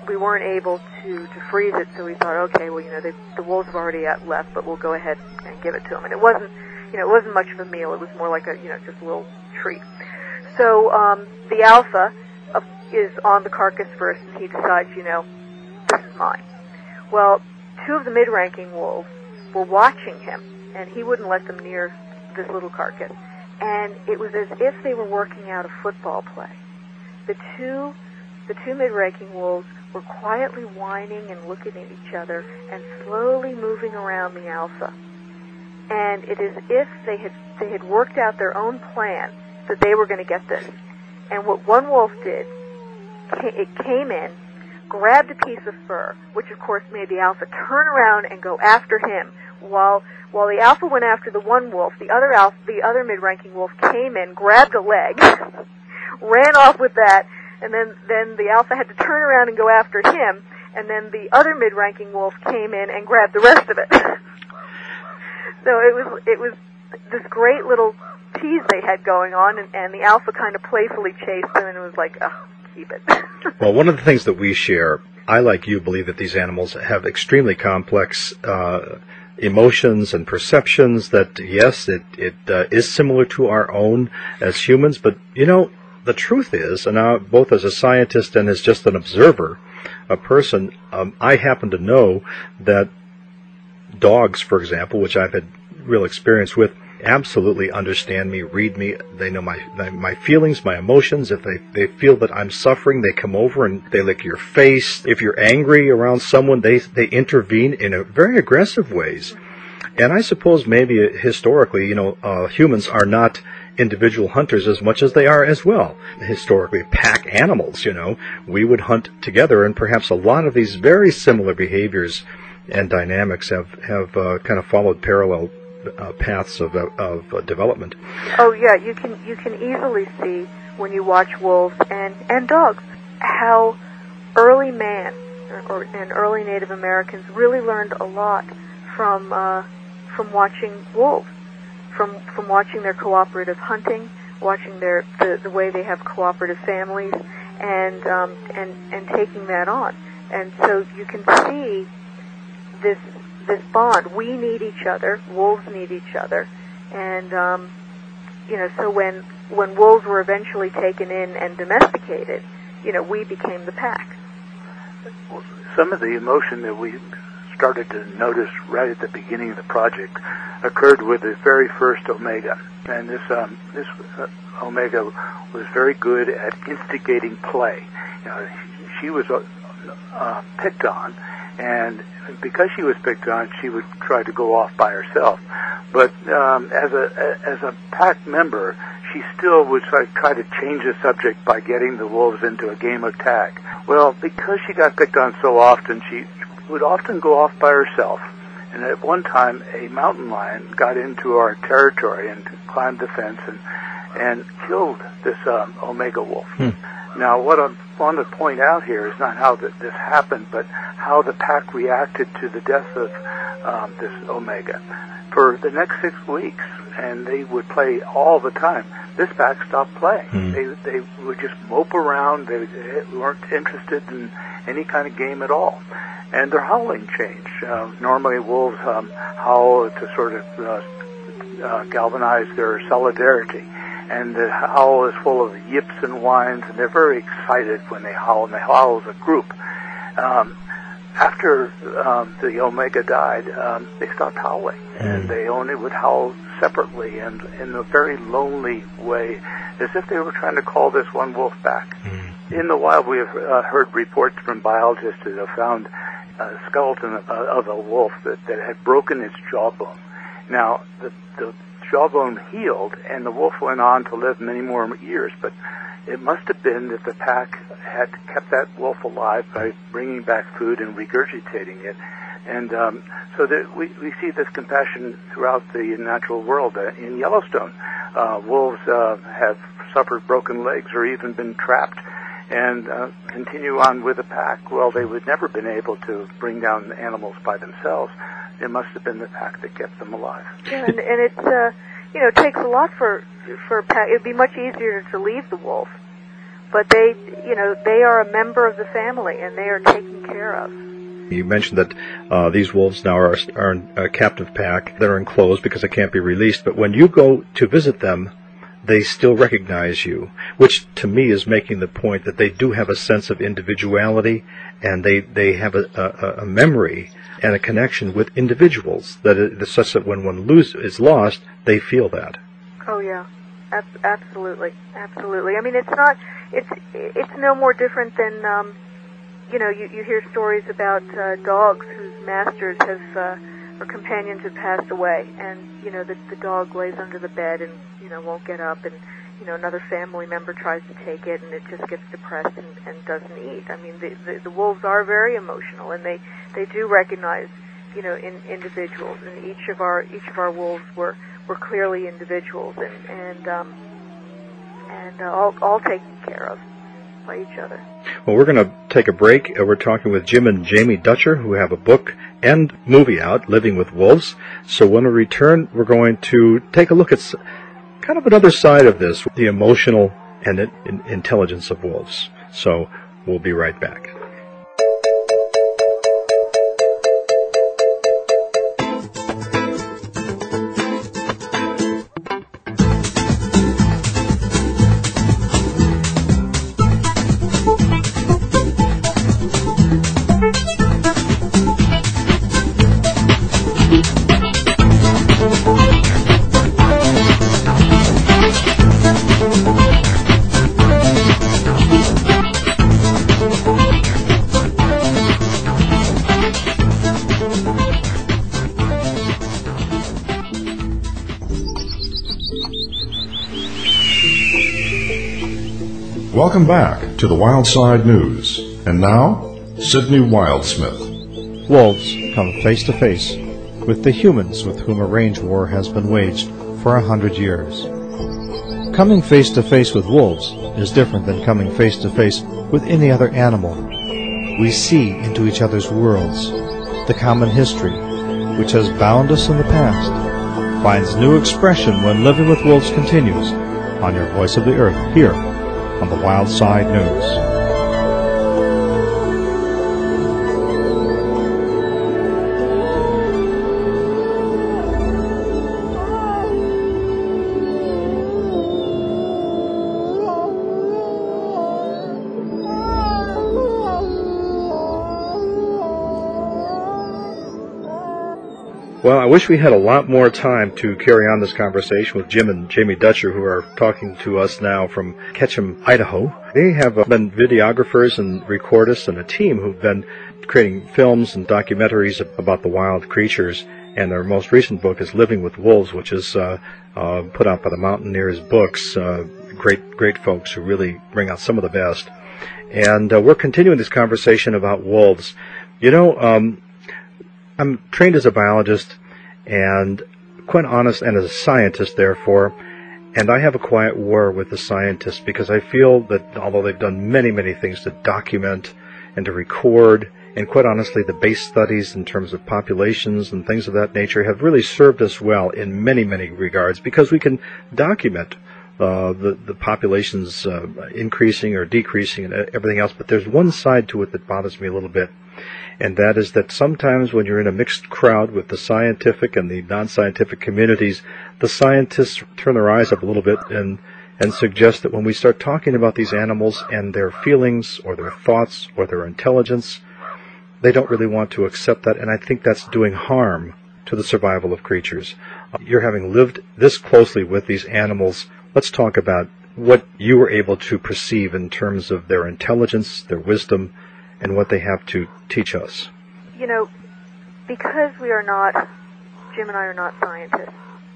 we weren't able to, to freeze it, so we thought, okay, well, you know, they, the wolves have already at left, but we'll go ahead and give it to them. And it wasn't, you know, it wasn't much of a meal. It was more like a, you know, just a little treat. So um, the alpha uh, is on the carcass first, and he decides, you know, this is mine. Well, two of the mid-ranking wolves were watching him, and he wouldn't let them near this little carcass. And it was as if they were working out a football play. The two, the two mid-ranking wolves were quietly whining and looking at each other and slowly moving around the alpha. And it is as if they had they had worked out their own plan that they were going to get this. And what one wolf did, it came in, grabbed a piece of fur, which of course made the alpha turn around and go after him. While while the alpha went after the one wolf, the other alpha, the other mid-ranking wolf came in, grabbed a leg, ran off with that, and then then the alpha had to turn around and go after him, and then the other mid-ranking wolf came in and grabbed the rest of it. So it was it was this great little tease they had going on, and, and the alpha kind of playfully chased them, and it was like, oh, keep it. Well, one of the things that we share, I, like you, believe that these animals have extremely complex uh, emotions and perceptions that, yes, it, it uh, is similar to our own as humans, but, you know, the truth is, and now both as a scientist and as just an observer, a person, um, I happen to know that dogs, for example, which I've had real experience with, absolutely understand me, read me. They know my my feelings, my emotions. If they, they feel that I'm suffering, they come over and they lick your face. If you're angry around someone, they they intervene in a very aggressive ways. And I suppose maybe historically, you know, uh, humans are not individual hunters as much as they are as well. Historically, pack animals, you know, we would hunt together, and perhaps a lot of these very similar behaviors and dynamics have, have uh, kind of followed parallel uh, paths of, uh, of uh, development. Oh, yeah, you can you can easily see when you watch wolves and, and dogs how early man or, or, and early Native Americans really learned a lot from uh, from watching wolves, from from watching their cooperative hunting, watching their the, the way they have cooperative families, and um, and and taking that on. And so you can see this this bond. We need each other. Wolves need each other, and um, you know. So when when wolves were eventually taken in and domesticated, you know, we became the pack. Some of the emotion that we started to notice right at the beginning of the project occurred with the very first Omega, and this um, this uh, Omega was very good at instigating play. You know, she, she was uh, uh, picked on, and because she was picked on, she would try to go off by herself. But um, as a as a pack member, she still would try, try to change the subject by getting the wolves into a game of tag. Well, because she got picked on so often, she would often go off by herself. And at one time, a mountain lion got into our territory and climbed the fence and and killed this um, Omega wolf. Hmm. Now, what I want to point out here is not how that this happened, but how the pack reacted to the death of um, this Omega. For the next six weeks, and they would play all the time, this pack stopped playing. Hmm. They they would just mope around. They, they weren't interested in any kind of game at all. And their howling changed. Uh, normally wolves um, howl to sort of uh, uh, galvanize their solidarity. And the howl is full of yips and whines, and they're very excited when they howl, and they howl as a group. Um, after um, the Omega died, um, they stopped howling, mm. and they only would howl separately and in a very lonely way, as if they were trying to call this one wolf back. Mm. In the wild, we have uh, heard reports from biologists that have found a skeleton of, uh, of a wolf that, that had broken its jawbone. Now, the, the jawbone healed, and the wolf went on to live many more years, but it must have been that the pack had kept that wolf alive by bringing back food and regurgitating it. And um, so that we, we see this compassion throughout the natural world. Uh, in Yellowstone, uh, wolves uh, have suffered broken legs or even been trapped and uh, continue on with the pack. Well, they would never been able to bring down animals by themselves. It must have been the pack that kept them alive. Yeah, and, and it's uh, you know, it takes a lot for for a pack. It'd be much easier to leave the wolf, but they, you know, they are a member of the family, and they are taken care of. You mentioned that uh, these wolves now are, are a captive pack that are enclosed because they can't be released, but when you go to visit them, they still recognize you, which to me is making the point that they do have a sense of individuality, and they, they have a, a, a memory and a connection with individuals that is such that when one lose, is lost, they feel that. Oh yeah, Ab- absolutely, absolutely. I mean, it's not, it's it's no more different than, um, you know, you, you hear stories about uh, dogs whose masters have uh, or companions have passed away, and you know the the dog lays under the bed and you know won't get up, and you know another family member tries to take it, and it just gets depressed and, and doesn't eat. I mean, the, the the wolves are very emotional, and they they do recognize you know in, individuals, and each of our each of our wolves were were clearly individuals, and and um, and uh, all all taken care of by each other. Well, we're going to take a break. Uh, we're talking with Jim and Jamie Dutcher, who have a book and movie out, Living with Wolves. So when we return, we're going to take a look at kind of another side of this, the emotional and in- intelligence of wolves. So we'll be right back. Welcome back to the Wild Side News. And now, Sidney Wildsmith. Wolves come face to face with the humans with whom a range war has been waged for a hundred years. Coming face to face with wolves is different than coming face to face with any other animal. We see into each other's worlds. The common history, which has bound us in the past, finds new expression when Living with Wolves continues on your Voice of the Earth here on the Wild Side News. Well, I wish we had a lot more time to carry on this conversation with Jim and Jamie Dutcher, who are talking to us now from Ketchum, Idaho. They have been videographers and recordists and a team who've been creating films and documentaries about the wild creatures, and their most recent book is Living with Wolves, which is uh, uh, put out by the Mountaineers Books, uh, great, great folks who really bring out some of the best. And uh, we're continuing this conversation about wolves. You know, um, I'm trained as a biologist and quite honest, and as a scientist, therefore, and I have a quiet war with the scientists because I feel that although they've done many, many things to document and to record, and quite honestly, the base studies in terms of populations and things of that nature have really served us well in many, many regards because we can document uh, the, the populations uh, increasing or decreasing and everything else. But there's one side to it that bothers me a little bit. And that is that sometimes when you're in a mixed crowd with the scientific and the non-scientific communities, the scientists turn their eyes up a little bit and, and suggest that when we start talking about these animals and their feelings or their thoughts or their intelligence, they don't really want to accept that, and I think that's doing harm to the survival of creatures. Uh, you're having lived this closely with these animals. Let's talk about what you were able to perceive in terms of their intelligence, their wisdom, and what they have to teach us. You know, because we are not, Jim and I are not scientists,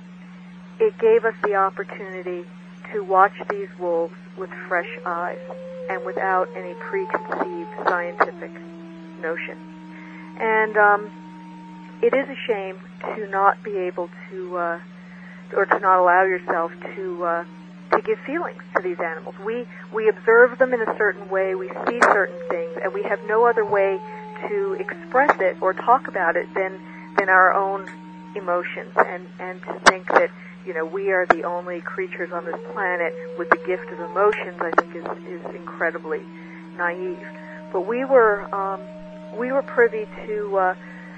it gave us the opportunity to watch these wolves with fresh eyes and without any preconceived scientific notion. And um, it is a shame to not be able to, uh, or to not allow yourself to uh, to give feelings to these animals. We we observe them in a certain way, we see certain things, and we have no other way to express it or talk about it than than our own emotions, and, and to think that, you know, we are the only creatures on this planet with the gift of emotions, I think is, is incredibly naive. But we were um, we were privy to uh,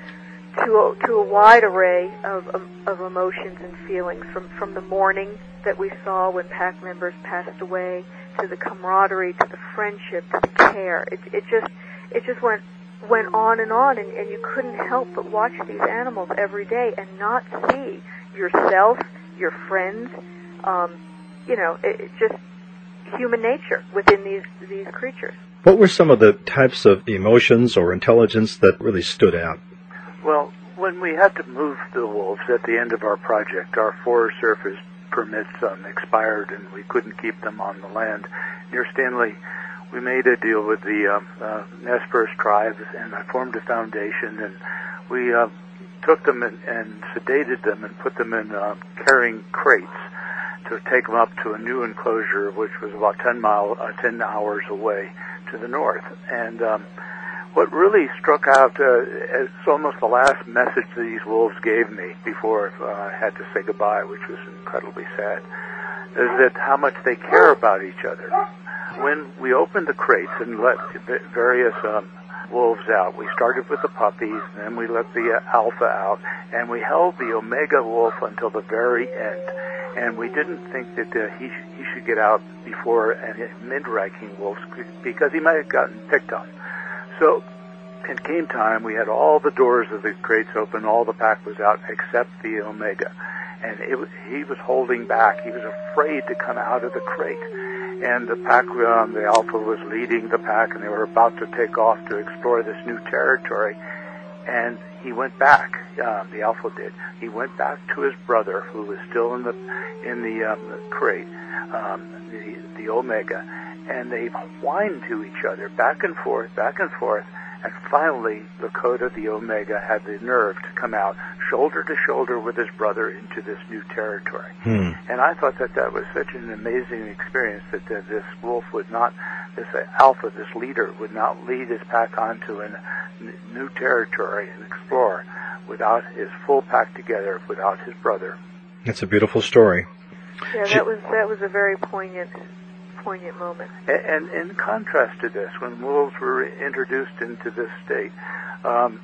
to a, to a wide array of of emotions and feelings, from from the mourning that we saw when pack members passed away, to the camaraderie, to the friendship, to the care. It it just it just went went on and on, and, and you couldn't help but watch these animals every day and not see yourself, your friends, um, you know, it, it just human nature within these these creatures. What were some of the types of emotions or intelligence that really stood out? Well, when we had to move the wolves at the end of our project, our Forest Service permits um, expired and we couldn't keep them on the land near Stanley. We made a deal with the uh, uh, Nez Perce tribes, and I formed a foundation, and we uh, took them and, and sedated them and put them in uh, carrying crates to take them up to a new enclosure, which was about ten mile, uh, ten hours away to the north. And um, what really struck out, uh, it's almost the last message these wolves gave me before uh, I had to say goodbye, which was incredibly sad, is that how much they care about each other. When we opened the crates and let various um, wolves out, we started with the puppies, and then we let the uh, alpha out, and we held the Omega wolf until the very end. And we didn't think that uh, he, sh- he should get out before a mid-ranking wolf, because he might have gotten picked on. So it came time, we had all the doors of the crates open, all the pack was out except the Omega. And it, he was holding back. He was afraid to come out of the crate. And the pack, um, the alpha was leading the pack, and they were about to take off to explore this new territory. And he went back. Uh, the alpha did. He went back to his brother, who was still in the in the, um, the crate, um, the the Omega, and they whined to each other back and forth, back and forth. And finally, Lakota, the Omega, had the nerve to come out shoulder to shoulder with his brother into this new territory. Hmm. And I thought that that was such an amazing experience, that uh, this wolf would not, this uh, alpha, this leader, would not lead his pack onto a n- new territory and explore without his full pack together, without his brother. It's a beautiful story. Yeah, that was that was a very poignant poignant moment. And, and in contrast to this, when wolves were introduced into this state, um,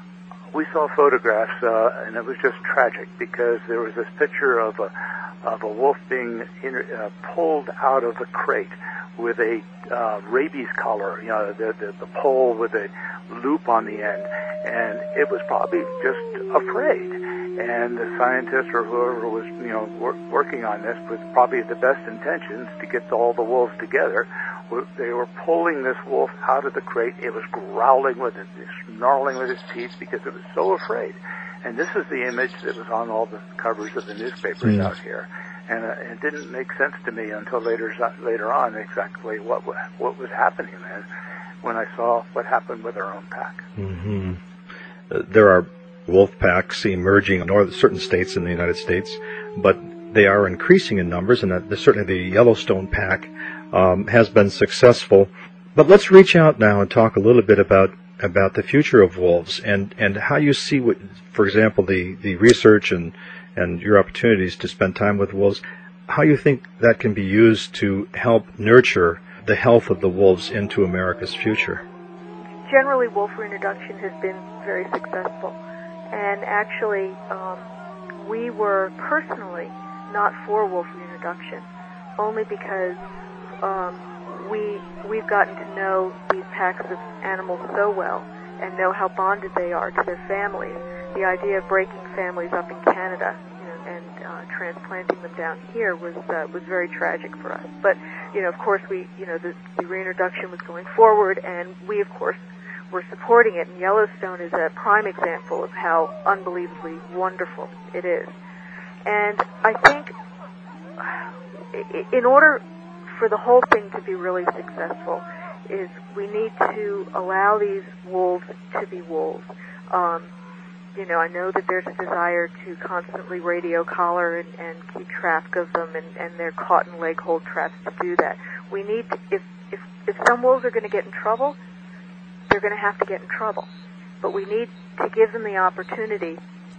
we saw photographs, uh, and it was just tragic, because there was this picture of a of a wolf being in, uh, pulled out of a crate with a uh, rabies collar, you know, the, the the pole with a loop on the end, and it was probably just afraid. And the scientist or whoever was, you know, wor- working on this with probably the best intentions to get all the wolves together, they were pulling this wolf out of the crate. It was growling with it, snarling with its teeth because it was so afraid. And this is the image that was on all the covers of the newspapers mm. out here. And uh, it didn't make sense to me until later later on exactly what what was happening then, when I saw what happened with our own pack. Mm-hmm. Uh, there are wolf packs emerging in north, certain states in the United States, but they are increasing in numbers, and uh, certainly the Yellowstone pack um, has been successful. But let's reach out now and talk a little bit about about the future of wolves, and, and how you see, what, for example, the, the research and, and your opportunities to spend time with wolves, how you think that can be used to help nurture the health of the wolves into America's future. Generally, wolf reintroduction has been very successful. And actually, um, we were personally not for wolf reintroduction, only because um, we, we've gotten to know these packs of animals so well and know how bonded they are to their families. The idea of breaking families up in Canada, you know, and uh, transplanting them down here was uh, was very tragic for us. But, you know, of course, we, you know, the, the reintroduction was going forward, and we, of course, we're supporting it, and Yellowstone is a prime example of how unbelievably wonderful it is. And I think in order for the whole thing to be really successful is we need to allow these wolves to be wolves. Um, you know, I know that there's a desire to constantly radio collar and, and keep track of them, and, and they're caught in leg hold traps to do that. We need to, if, if, if some wolves are going to get in trouble, they're going to have to get in trouble. But we need to give them the opportunity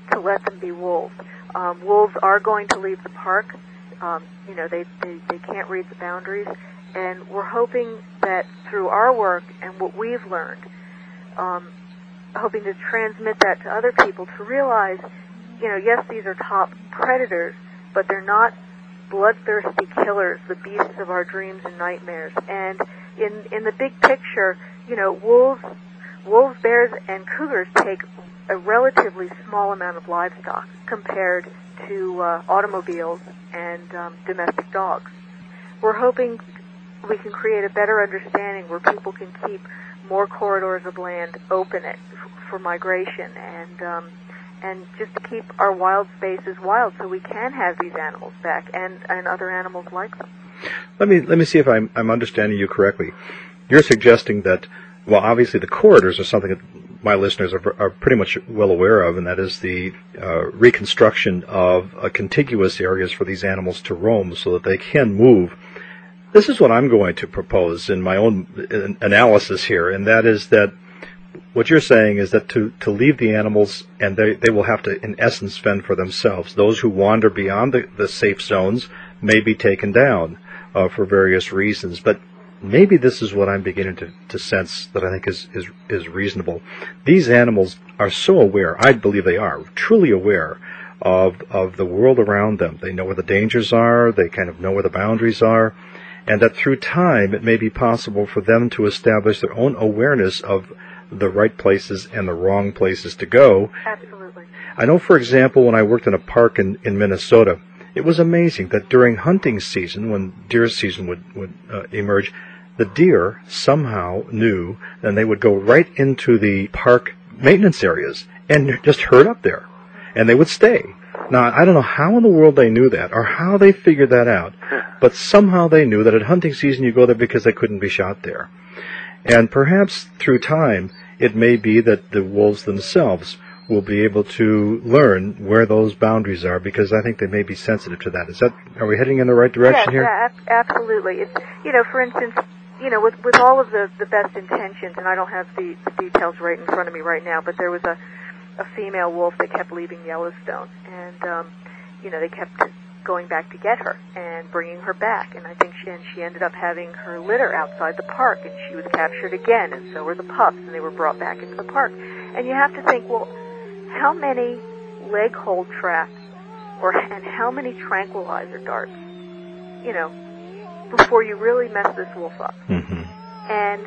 to let them be wolves. Um, wolves are going to leave the park. Um, you know, they, they, they can't read the boundaries. And we're hoping that through our work and what we've learned, um, hoping to transmit that to other people to realize, you know, yes, these are top predators, but they're not bloodthirsty killers, the beasts of our dreams and nightmares. And in in the big picture, you know, wolves, wolves, bears, and cougars take a relatively small amount of livestock compared to uh, automobiles and um, domestic dogs. We're hoping we can create a better understanding where people can keep more corridors of land open it for migration and um, and just to keep our wild spaces wild so we can have these animals back and, and other animals like them. Let me let me see if I'm I'm understanding you correctly. You're suggesting that, well, obviously the corridors are something that my listeners are, are pretty much well aware of, and that is the uh, reconstruction of uh, contiguous areas for these animals to roam so that they can move. This is what I'm going to propose in my own analysis here, and that is that what you're saying is that to, to leave the animals, and they, they will have to, in essence, fend for themselves. Those who wander beyond the, the safe zones may be taken down uh, for various reasons, but maybe this is what I'm beginning to, to sense that I think is, is, is reasonable. These animals are so aware, I believe they are, truly aware of, of the world around them. They know where the dangers are, they kind of know where the boundaries are, and that through time it may be possible for them to establish their own awareness of the right places and the wrong places to go. Absolutely. I know, for example, when I worked in a park in, in Minnesota, it was amazing that during hunting season, when deer season would, would uh, emerge, the deer somehow knew, and they would go right into the park maintenance areas and just herd up there, and they would stay. Now, I don't know how in the world they knew that or how they figured that out, but somehow they knew that at hunting season you go there because they couldn't be shot there. And perhaps through time, it may be that the wolves themselves will be able to learn where those boundaries are, because I think they may be sensitive to that. Is that, are we heading in the right direction yes, here? Yeah, absolutely. It's, you know, for instance, you know, with, with all of the, the best intentions, and I don't have the, the details right in front of me right now, but there was a, a female wolf that kept leaving Yellowstone, and, um, you know, they kept going back to get her and bringing her back, and I think she, and she ended up having her litter outside the park, and she was captured again, and so were the pups, and they were brought back into the park. And you have to think, well, how many leg hold traps or and how many tranquilizer darts, you know, before you really mess this wolf up? Mm-hmm. And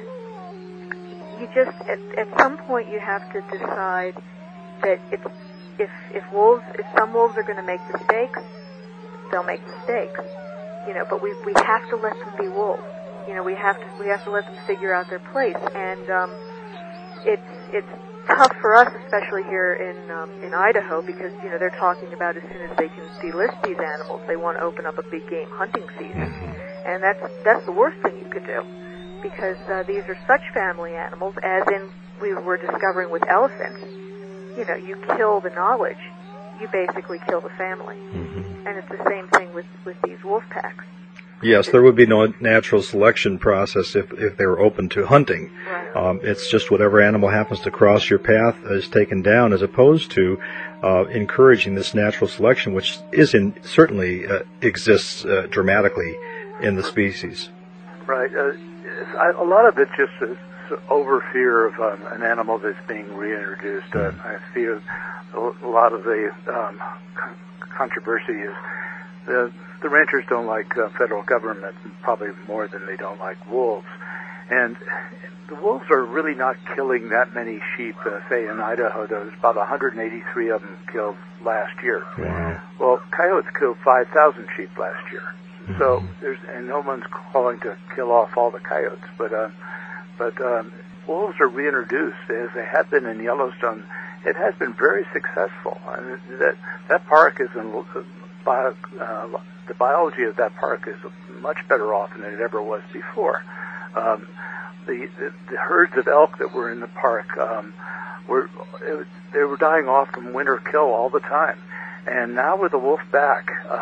you just, at, at some point, you have to decide that it's, if if wolves, if some wolves are going to make mistakes, they'll make mistakes, you know. But we we have to let them be wolves. You know, we have to we have to let them figure out their place. And um, it's it's tough for us, especially here in um, in Idaho, because you know they're talking about as soon as they can delist these animals, they want to open up a big game hunting season, mm-hmm. and that's that's the worst thing you could do, because uh, these are such family animals. As in we were discovering with elephants, you know, you kill the knowledge, you basically kill the family. Mm-hmm. And it's the same thing with, with these wolf packs. Yes, there would be no natural selection process if, if they were open to hunting. Right. Um, it's just whatever animal happens to cross your path is taken down, as opposed to uh, encouraging this natural selection, which is in, certainly uh, exists uh, dramatically in the species. Right. Uh, a lot of it just is over fear of um, an animal that's being reintroduced. Mm. Uh, I see a, a lot of the um, controversy is the, the ranchers don't like uh, federal government probably more than they don't like wolves. And the wolves are really not killing that many sheep. Uh, say in Idaho, there was about one hundred eighty-three of them killed last year. Wow. Well, coyotes killed five thousand sheep last year. Mm-hmm. So there's, and no one's calling to kill off all the coyotes, but uh, but um, wolves are reintroduced as they have been in Yellowstone. It has been very successful. I mean, that that park is in bio, uh, the biology of that park is much better off than it ever was before. Um, the, the the herds of elk that were in the park um, were it was, they were dying off from winter kill all the time, and now with the wolf back, um,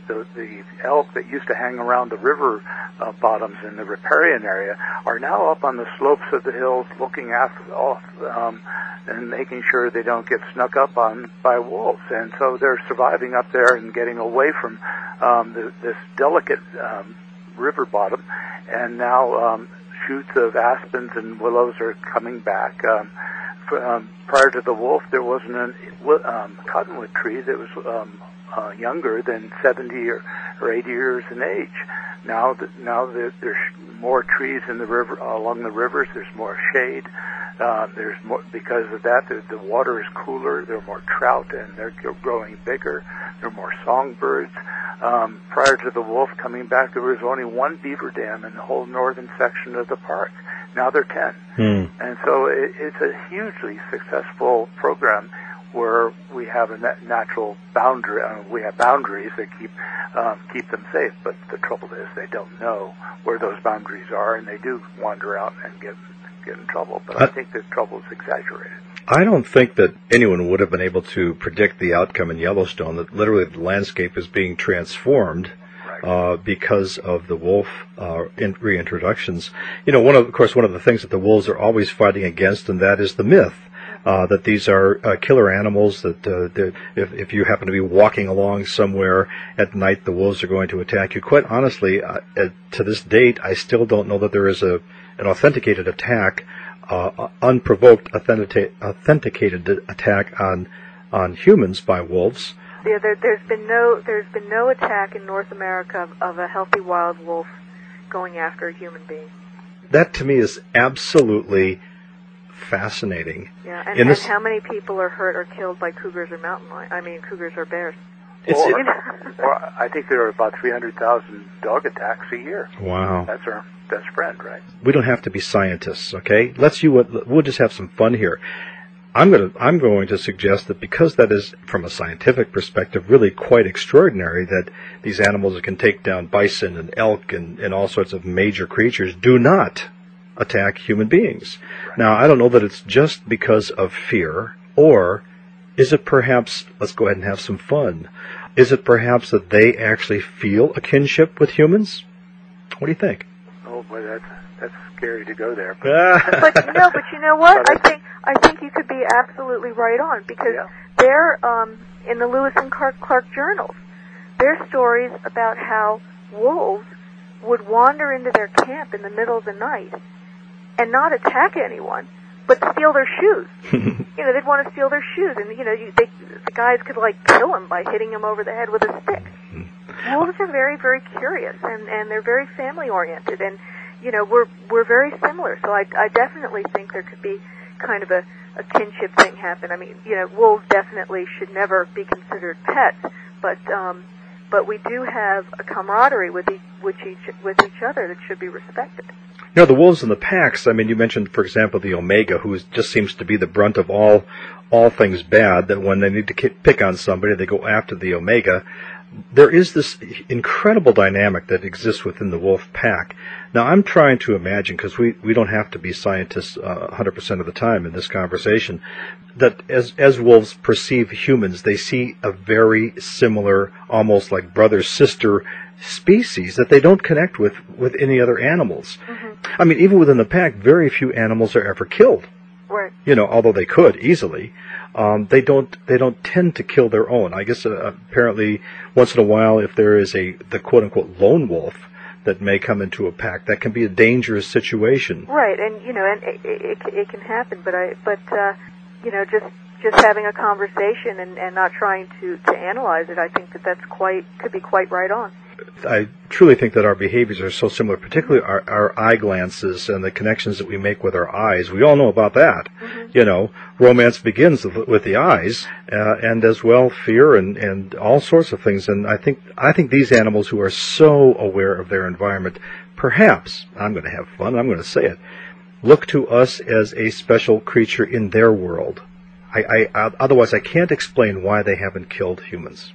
the, the elk that used to hang around the river uh, bottoms in the riparian area are now up on the slopes of the hills looking after off um, and making sure they don't get snuck up on by wolves. And so they're surviving up there and getting away from um, the, this delicate um, river bottom. And now um, shoots of aspens and willows are coming back. Um, for, um, prior to the wolf, there wasn't a um, cottonwood tree that was um, uh, younger than seventy or, or eighty years in age. Now, the, now there, there's more trees in the river along the rivers. There's more shade. Uh, there's more because of that. The, the water is cooler. There are more trout, and they're growing bigger. There are more songbirds. Um, prior to the wolf coming back, there was only one beaver dam in the whole northern section of the park. Now there are ten, Hmm. and so it, it's a hugely successful program where we have a nat- natural boundary. Uh, we have boundaries that keep um, keep them safe. But the trouble is, they don't know where those boundaries are, and they do wander out and get get in trouble. But I, I think the trouble is exaggerated. I don't think that anyone would have been able to predict the outcome in Yellowstone, that literally the landscape is being transformed Right. uh, because of the wolf uh, in reintroductions. You know, one of, of course, one of the things that the wolves are always fighting against, and that is the myth uh, that these are uh, killer animals, that uh, if, if you happen to be walking along somewhere at night, the wolves are going to attack you. Quite honestly, uh, to this date, I still don't know that there is a an authenticated attack, uh, unprovoked authentica- authenticated attack on on humans by wolves. Yeah, there, there's been no there's been no attack in North America of, of a healthy wild wolf going after a human being. That to me is absolutely fascinating. Yeah, and, In and this- how many people are hurt or killed by cougars or mountain lions? I mean, cougars or bears. It's, Or, it- or I think there are about three hundred thousand dog attacks a year. wow. That's our best friend, right? We don't have to be scientists, okay? Let's you we'll just have some fun here. I'm going to I'm going to suggest that because that is, from a scientific perspective, really quite extraordinary that these animals that can take down bison and elk and, and all sorts of major creatures do not attack human beings. Right. Now, I don't know that it's just because of fear, or is it perhaps, let's go ahead and have some fun, is it perhaps that they actually feel a kinship with humans? What do you think? Oh boy, that's that's scary to go there. But you know, but you know what? I think I think you could be absolutely right on, because Yeah. they're um, in the Lewis and Clark, Clark journals. There are stories about how wolves would wander into their camp in the middle of the night and not attack anyone, but steal their shoes. You know, they'd want to steal their shoes, and you know, you, they, the guys could like kill them by hitting them over the head with a stick. Wolves are very, very curious, and, and they're very family oriented, and you know, we're we're very similar. So I, I definitely think there could be kind of a, a kinship thing happen. I mean, you know, wolves definitely should never be considered pets, but um, but we do have a camaraderie with each with each with each other that should be respected. You know, the wolves in the packs, I mean, you mentioned, for example, the Omega, who is, just seems to be the brunt of all all things bad, that when they need to ki- pick on somebody, they go after the Omega. There is this incredible dynamic that exists within the wolf pack. Now, I'm trying to imagine, because we, we don't have to be scientists uh, one hundred percent of the time in this conversation, that as as wolves perceive humans, they see a very similar, almost like brother-sister species that they don't connect with with any other animals. Mm-hmm. I mean, even within the pack, very few animals are ever killed. Right. You know, although they could easily, um, they don't. They don't tend to kill their own. I guess uh, apparently, once in a while, if there is a the quote unquote lone wolf that may come into a pack, that can be a dangerous situation. Right, and you know, and it, it, it can happen, but I, but uh, you know, just just having a conversation and, and not trying to, to analyze it, I think that that's quite could be quite right on. I truly think that our behaviors are so similar, particularly our, our eye glances and the connections that we make with our eyes. We all know about that. Mm-hmm. You know, romance begins with, with the eyes, uh, and as well fear and, and all sorts of things. And I think I think these animals who are so aware of their environment, perhaps, I'm going to have fun, I'm going to say it, look to us as a special creature in their world. I, I, otherwise, I can't explain why they haven't killed humans.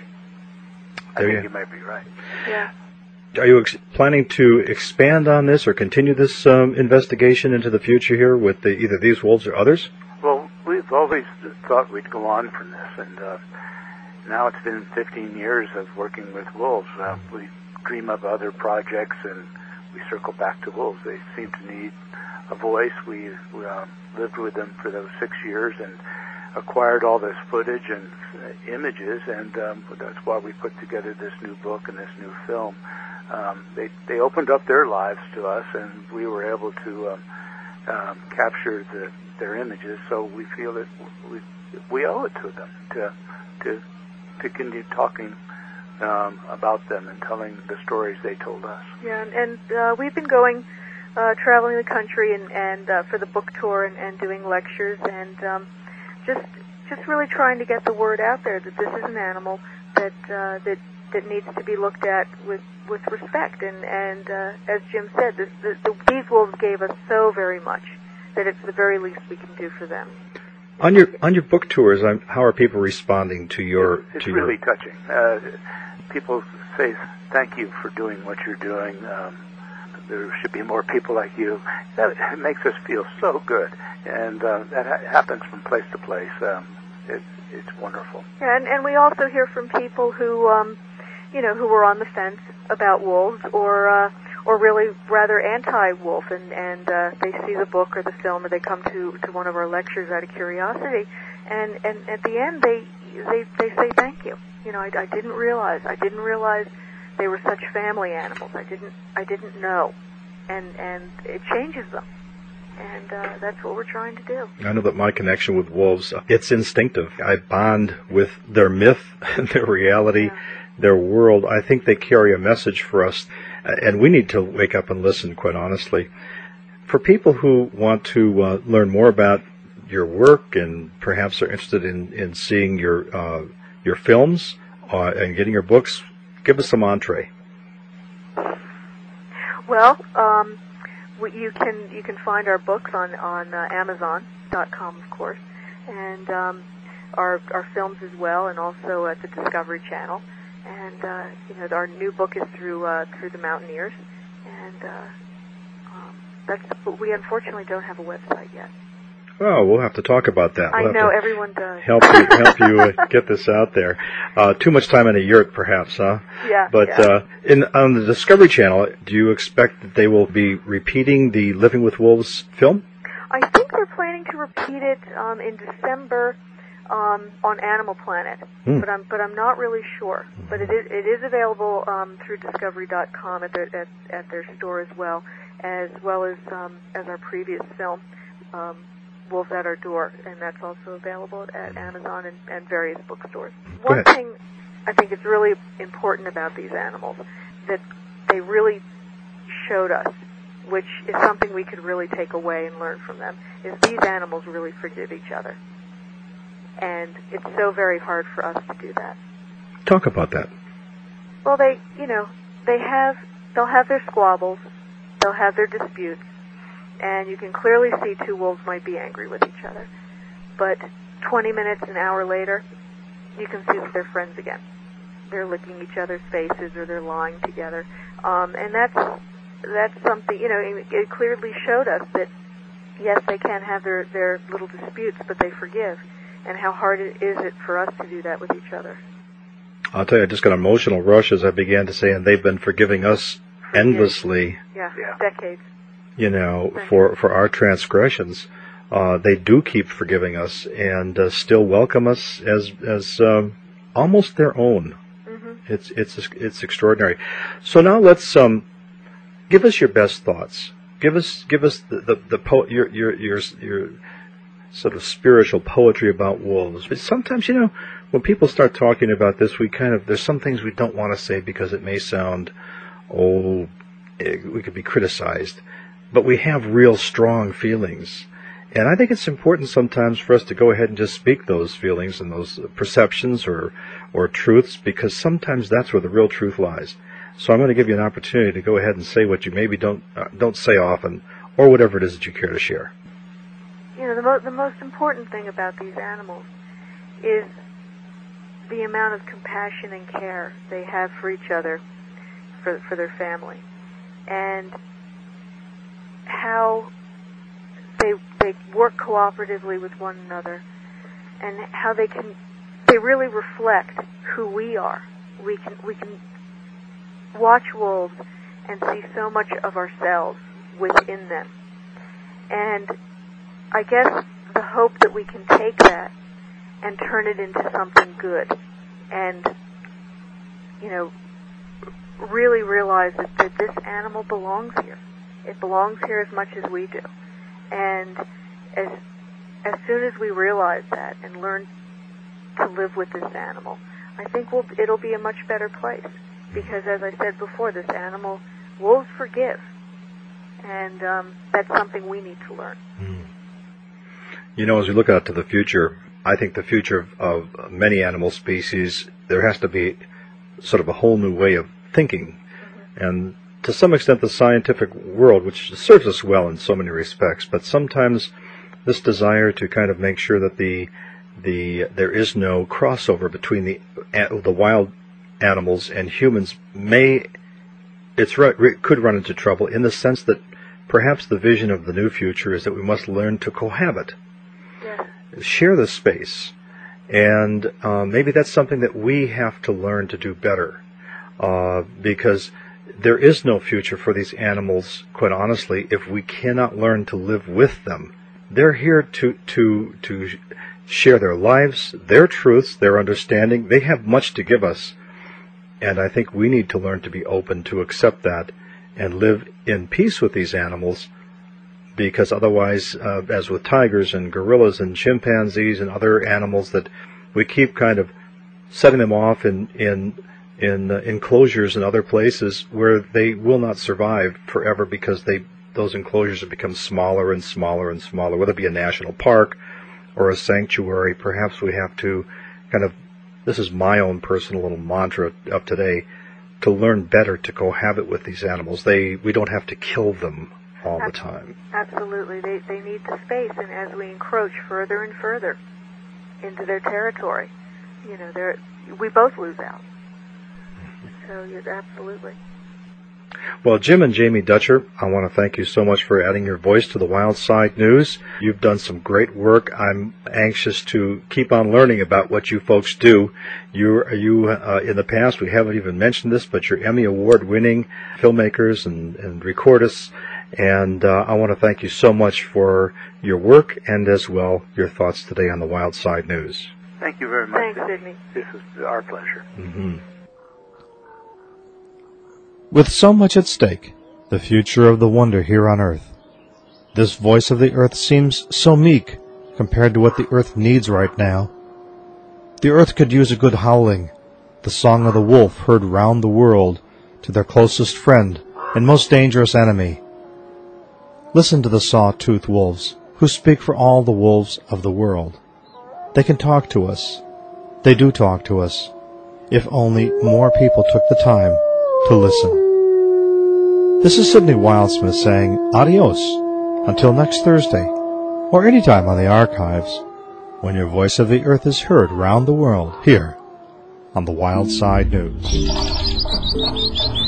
I There think you- you might be right. Yeah. Are you ex- planning to expand on this or continue this um, investigation into the future here with the, either these wolves or others? Well, we've always thought we'd go on from this, and uh, now it's been fifteen years of working with wolves. Uh, we dream of other projects, and we circle back to wolves. They seem to need a voice. We, we uh, lived with them for those six years and acquired all this footage and uh, images, and um, that's why we put together this new book and this new film. Um, they they opened up their lives to us, and we were able to um, um, capture the, their images. So we feel that we we owe it to them to to to continue talking um, about them and telling the stories they told us. Yeah, and, and uh, we've been going, uh, traveling the country and, and uh, for the book tour and, and doing lectures, and um, just just really trying to get the word out there that this is an animal that uh, that that needs to be looked at with, with respect. And and uh, as Jim said, this, the, the, these wolves gave us so very much that it's the very least we can do for them. On your on your book tours, I'm, how are people responding to your? It's to really your... touching. Uh, people say thank you for doing what you're doing. Um, there should be more people like you. That it makes us feel so good, and uh, that ha- happens from place to place. Um, it, it's wonderful. Yeah, and, and we also hear from people who, um, you know, who were on the fence about wolves, or uh, or really rather anti-wolf, and and uh, they see the book or the film, or they come to, to one of our lectures out of curiosity, and, and at the end they they they say thank you. You know, I, I didn't realize I didn't realize they were such family animals. I didn't I didn't know, and and it changes them. And uh, that's what we're trying to do. I know that my connection with wolves, it's instinctive. I bond with their myth, their reality, yeah. their world. I think they carry a message for us, and we need to wake up and listen, quite honestly. For people who want to uh, learn more about your work and perhaps are interested in, in seeing your uh, your films uh, and getting your books, give us some entree. Well, um... You can you can find our books on on uh, Amazon dot com, of course, and um, our our films as well, and also at the Discovery Channel. And uh, you know, our new book is through uh, through the Mountaineers, and uh, um, that's. But we unfortunately don't have a website yet. Oh, we'll have to talk about that. We'll I know everyone does. Help you help you uh, get this out there. Uh, too much time in a yurt, perhaps, huh? Yeah. But yeah. Uh, in on the Discovery Channel, do you expect that they will be repeating the Living with Wolves film? I think they're planning to repeat it um, in December um, on Animal Planet, hmm. but I'm but I'm not really sure. But it is it is available um, through Discovery dot com at their at, at their store as well, as well as um, as our previous film. Um, Wolves at Our Door, and that's also available at Amazon and, and various bookstores. One thing I think is really important about these animals that they really showed us, which is something we could really take away and learn from them, is these animals really forgive each other. And it's so very hard for us to do that. Talk about that. Well, they, you know, they have, they'll have their squabbles, they'll have their disputes, and you can clearly see two wolves might be angry with each other. But twenty minutes, an hour later, you can see that they're friends again. They're licking each other's faces, or they're lying together. Um, and that's that's something, you know, it, it clearly showed us that, yes, they can have their, their little disputes, but they forgive. And how hard it is it for us to do that with each other. I'll tell you, I just got an emotional rush as I began to say, and they've been forgiving us For endlessly. Yeah, yeah, decades. You know, for, for our transgressions, uh, they do keep forgiving us and uh, still welcome us as as um, almost their own. Mm-hmm. It's it's it's extraordinary. So now let's um, give us your best thoughts. Give us give us the the, the po- your your your your sort of spiritual poetry about wolves. But sometimes, you know, when people start talking about this, we kind of there's some things we don't want to say because it may sound, oh, we could be criticized. But we have real strong feelings. And I think it's important sometimes for us to go ahead and just speak those feelings and those perceptions or or truths, because sometimes that's where the real truth lies. So I'm going to give you an opportunity to go ahead and say what you maybe don't uh, don't say often, or whatever it is that you care to share. You know, the, mo- the most important thing about these animals is the amount of compassion and care they have for each other, for for their family. And how they they work cooperatively with one another, and how they can they really reflect who we are. We can we can watch wolves and see so much of ourselves within them. And I guess the hope that we can take that and turn it into something good, and, you know, really realize that, that this animal belongs here. It belongs here as much as we do. And as as soon as we realize that and learn to live with this animal, I think we'll, it'll be a much better place. Because, as I said before, this animal, wolves forgive. And um, that's something we need to learn. Mm. You know, as we look out to the future, I think the future of, of many animal species, there has to be sort of a whole new way of thinking. Mm-hmm. And to some extent, the scientific world, which serves us well in so many respects, but sometimes this desire to kind of make sure that the the there is no crossover between the the wild animals and humans may it's it could run into trouble, in the sense that perhaps the vision of the new future is that we must learn to cohabit, yeah. share the space, and uh, maybe that's something that we have to learn to do better, uh, because there is no future for these animals, quite honestly, if we cannot learn to live with them. They're here to to to share their lives, their truths, their understanding. They have much to give us. And I think we need to learn to be open to accept that and live in peace with these animals, because otherwise, uh, as with tigers and gorillas and chimpanzees and other animals, that we keep kind of setting them off in in in uh, enclosures and other places where they will not survive forever, because they those enclosures have become smaller and smaller and smaller. Whether it be a national park or a sanctuary, perhaps we have to kind of, this is my own personal little mantra of today, to learn better to cohabit with these animals. They we don't have to kill them all the time. Absolutely. They they need the space, and as we encroach further and further into their territory, you know, they're, we both lose out. So, yeah, absolutely. Well, Jim and Jamie Dutcher, I want to thank you so much for adding your voice to the Wild Side News. You've done some great work. I'm anxious to keep on learning about what you folks do. You, you uh, in the past, we haven't even mentioned this, but you're Emmy Award-winning filmmakers and, and recordists, and uh, I want to thank you so much for your work and as well your thoughts today on the Wild Side News. Thank you very much. Thanks, Sidney. This is our pleasure. Mm-hmm. With so much at stake, the future of the wonder here on Earth, this voice of the Earth seems so meek compared to what the Earth needs right now. The Earth could use a good howling, the song of the wolf heard round the world to their closest friend and most dangerous enemy. Listen to the saw-toothed wolves, who speak for all the wolves of the world. They can talk to us. They do talk to us, if only more people took the time to listen. This is Sidney Wildsmith saying adios until next Thursday, or any time on the archives, when your voice of the Earth is heard round the world here on the Wild Side News.